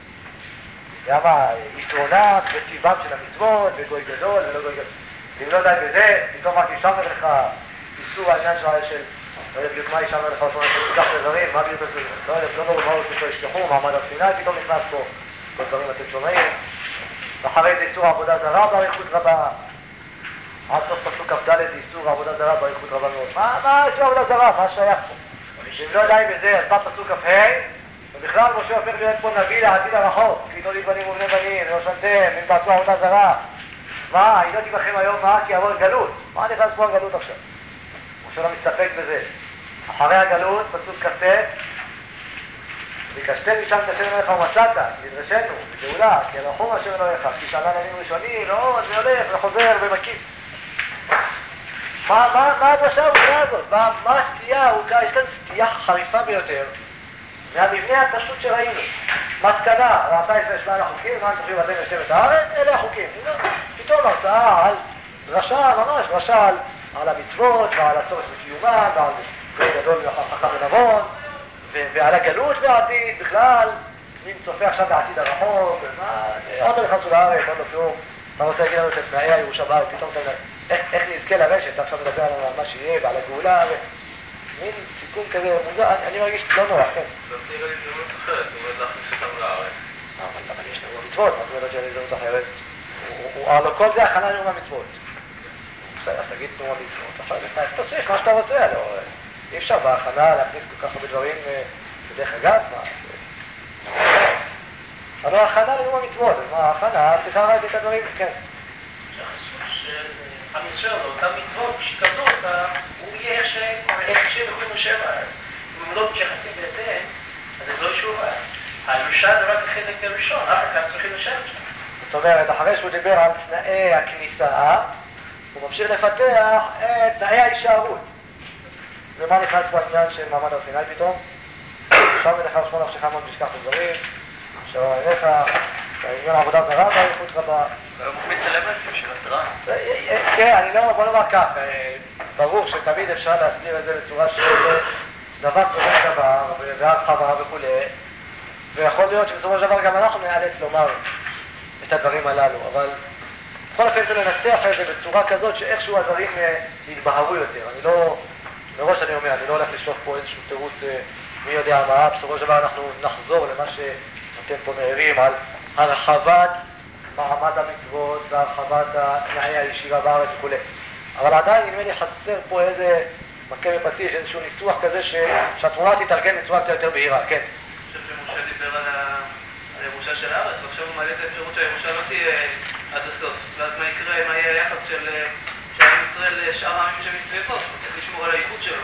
יתרונם וטיבם של המצוות, וגוי גדול ולא גוי גדול. אם לא די בזה, פתאום רק ישמר לך איסור העניין של לא יודע בדיוק מה ישמר לך אותו כך לדברים, מה בדיוק זה? לא יודע, לא ברור מה הוא רוצה שישכחו, מעמד הסיני, פתאום נכנס פה כל דברים אתם שומעים. ואחרי זה איסור העבודה זרה באריכות רבה. עד סוף פסוק כ"ד איסור העבודה זרה באריכות רבה מאוד. מה איסור העבודה זרה? מה שייך פה? אם לא די בזה, אז בא פסוק כ"ה, ובכלל משה הופך להיות פה נביא לעתיד הרחוק. כי תוליד בנים ובני בנים, לא שנתם, אם תעשו עבודה זרה. מה, היא לא תיבחם היום, מה? כי יבוא גלות. מה נכנס פה הגלות עכשיו? משה לא מסתפק בזה. אחרי הגלות, פסוק כ"ט, ביקשתם משם את השם אלוהיך ומצאת, נדרשנו, בגאולה, כי הרחום השם אלוהיך, כי שאלה נביאים ראשונים, לא, זה הולך וחוזר ומקיף. מה הדרשה העובדה הזאת? מה הסטייה? יש כאן סטייה חריפה ביותר מהמבנה הפשוט שראינו. מסקנה, ראתה ישראל שמע לחוקים, מה תוכלו ואתם ושתם את הארץ? אלה החוקים. פתאום הרצאה על דרשה, ממש דרשה על המצוות ועל הצורך בקיומן ועל גוי גדול וחכם ונבון ועל הגלות בעתיד בכלל, מין צופה עכשיו בעתיד הרחוק, עוד לא נכנסו לארץ, עוד לא כלום. אתה רוצה להגיד לנו את תנאי הירושה בארץ, פתאום אתה אומר, איך נזכה לרשת, אתה עכשיו מדבר לנו על מה שיהיה ועל הגאולה, מין סיכום כזה מוזר, אני מרגיש לא נורא, כן. זאת נראה לי זהות אחרת, הוא אומר להכניס אותם לארץ. אבל יש לנו מצוות, מה זאת אומרת שאני זהות אחרת? הלוא כל זה הכנה לנאום המצוות. בסדר, אז תגיד נאום המצוות, אחר כך תוסיף מה שאתה רוצה, אי אפשר בהכנה להכניס כל כך הרבה דברים בדרך אגב, מה? אבל ההכנה לנאום המצוות, אז מה ההכנה? צריכה רק את הדברים, כן. שהחיסוף של עם ישראל, אותם מצוות, שיקבלו אותה, הוא יהיה איך שהם יכולים לשבת. אם הם לא מתייחסים בהתאם, אז הם לא ישובו. הירושה זה רק החלק הראשון, אף אחד צריכים לשבת שם. זאת אומרת, אחרי שהוא דיבר על תנאי הכניסה, הוא ממשיך לפתח את תנאי ההישארות. ומה נכנס פה העניין של מעמד הר סיני פתאום? שם ולאחר שמונה נפשך מאוד משכח את הדברים, עכשיו עליך, העניין העבודה זרה באריכות רבה. הוא מצלמנטים של התראה. כן, בוא נאמר כך, ברור שתמיד אפשר להסביר את זה בצורה של דבר כמו דבר, והרחבה וכו', ויכול להיות שבסופו של דבר גם אנחנו נאלץ לומר את הדברים הללו, אבל בכל אופן צריך לנצח את זה בצורה כזאת שאיכשהו הדברים יתבהרו יותר. מראש אני אומר, אני לא הולך לשלוח פה איזשהו תירוץ מי יודע מה, בסופו של דבר אנחנו נחזור למה שאתם פה מעירים על הרחבת מעמד המצוות והרחבת תנאי הישיבה בארץ וכו'. אבל עדיין נדמה לי חסר פה איזה מכה בפטיש, איזשהו ניסוח כזה שהתמונה תתארגן בצורה קצת יותר בהירה, כן. אני חושב שמשה דיבר על הירושה של הארץ, ועכשיו הוא מעלה את האפשרות שהירושה לא תהיה עד הסוף. ואז מה יקרה, מה יהיה היחס של עם ישראל לשאר העמים שמסביבו? צריך לשמור על הייחוד שלו.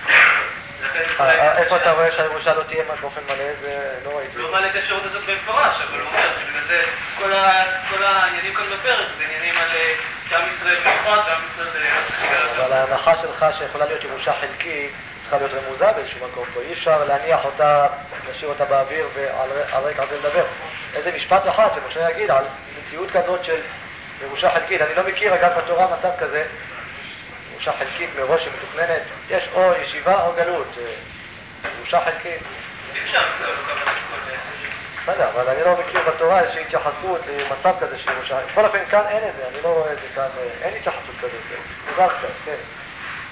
איפה אתה רואה שהירושה לא תהיה באופן מלא? זה לא ראיתי. לא מעלה את האפשרות הזאת במפורש, אבל הוא אומר שבגלל זה כל העניינים כאן בפרק זה עניינים על שעם ישראל מיוחד ועם ישראל... אבל ההנחה שלך שיכולה להיות ירושה חלקית צריכה להיות רמוזה באיזשהו מקום פה. אי אפשר להניח אותה, להשאיר אותה באוויר ועל רקע זה לדבר. איזה משפט אחד שמשה יגיד על מציאות כזאת של ירושה חלקית. אני לא מכיר אגב בתורה מצב כזה, ירושה חלקית מראש שמתוכננת, יש או ישיבה או גלות, ירושה חלקית. אפשר לזהו כמה כל... בסדר, אבל אני לא מכיר בתורה איזושהי התייחסות למצב כזה של ירושה. בכל אופן כאן אין את זה, אני לא רואה את זה כאן, אין התייחסות כזאת, מוזר קצת, כן.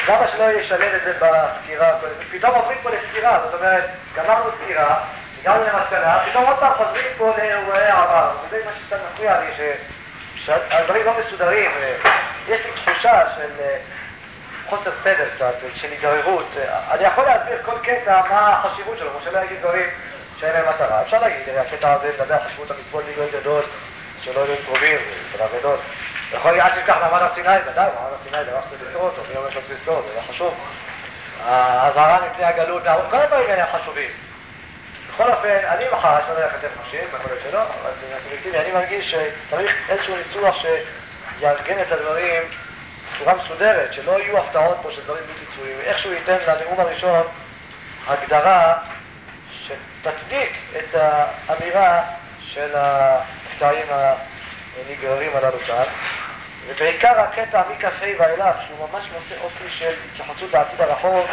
למה שלא ישלם את זה בסקירה? פתאום עוברים פה לסקירה, זאת אומרת, גמרנו סקירה, הגענו למסקנה, פתאום עוד פעם חוזרים פה לאירועי העבר, וזה מה שקצת מפריע לי, שהדברים לא מסודרים, יש לי תחושה של חוסר סדר קצת, של היגררות. אני יכול להסביר כל קטע מה החשיבות שלו, כמו שלא להגיד דברים שאין להם מטרה. אפשר להגיד, הקטע הזה מדבר על חשיבות המצוות בגלל גדול, שלא יהיו קרובים, זה דבר גדול. יכול להיות שכך מעמד הר סיני, ודאי, מעמד הר סיני, דבר שצריך לזכור אותו, מי אומר שצריך לזכור אותו, זה חשוב. ההזהרה מפני הגלות, כל הדברים האלה חשובים. בכל אופן, אני מחר, אני לא יודע לכתב נשים, יכול להיות שלא, אבל זה סובייקטיבי, אני מרגיש שצריך איזשהו ניסוח שיארגן את הדברים בצורה מסודרת, שלא יהיו הפתעות פה של דברים בלתי צפויים, איכשהו ייתן לנאום הראשון הגדרה שתצדיק את האמירה של הקטעים הנגררים הללו כאן, ובעיקר הקטע מכ"ה ואילך, שהוא ממש נושא אופי של התייחסות לעתיד הרחוק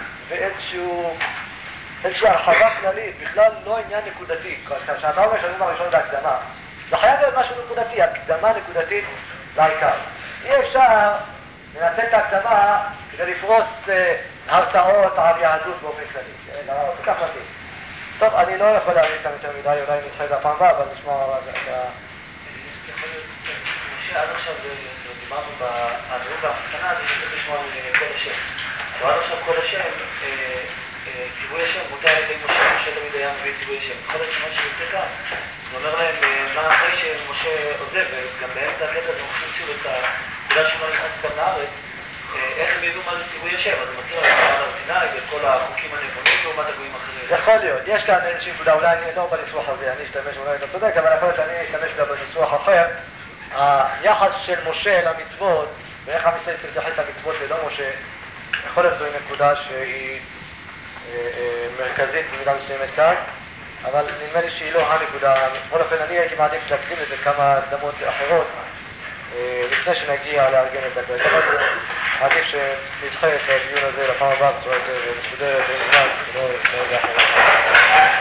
ואיזושהי הרחבה כללית, בכלל לא עניין נקודתי. כשאתה אומר שהנאום הראשון זה הקדמה, זה חייב להיות משהו נקודתי, הקדמה נקודתית לעיקר. אי אפשר לנצל את ההקדמה כדי לפרוס הרצאות על יהדות באופן כללי. זה כך מתאים. טוב, אני לא יכול להבין כאן יותר מדי, אולי נדחה את הפעם הבאה, אבל נשמע את ה... משה, עד עכשיו דיברנו בנאום בהבחנה, זה שצריך לשמוע קוד השם. עד עכשיו קוד השם, ציווי השם מוטה על ידי משה, משה תמיד היה מביא ציווי השם. יכול להיות שמה שיוצא כאן, זה אומר להם מה אחרי שמשה עוזב, וגם באמצע הקטע זה מוכנים שוב את הנקודה שלא נכנס כאן לארץ, איך הם ידעו מה זה ציווי השם? אז זה מזכיר על מעמד הר סיני ואת כל החוקים הנבונים לעומת הגויים אחרים. יכול להיות, יש כאן איזושהי נקודה, אולי אני לא בניסוח הזה, אני אשתמש, אולי אתה צודק, אבל יכול להיות שאני אשתמש גם בניסוח אחר. היחס של משה למצוות, ואיך עם ישראל צריך להתייחס למצוות ללא משה, יכול להיות זו נקודה שהיא מרכזית במידה מסוימת כאן, אבל נדמה לי שהיא לא הנקודה. בכל אופן, אני הייתי מעדיף להקדים לזה כמה הקדמות אחרות, לפני שנגיע לארגן את הפרק. אבל עדיף שנדחה את הדיון הזה לפעם הבאה בצורה יותר מסודרת, ולא אחרת.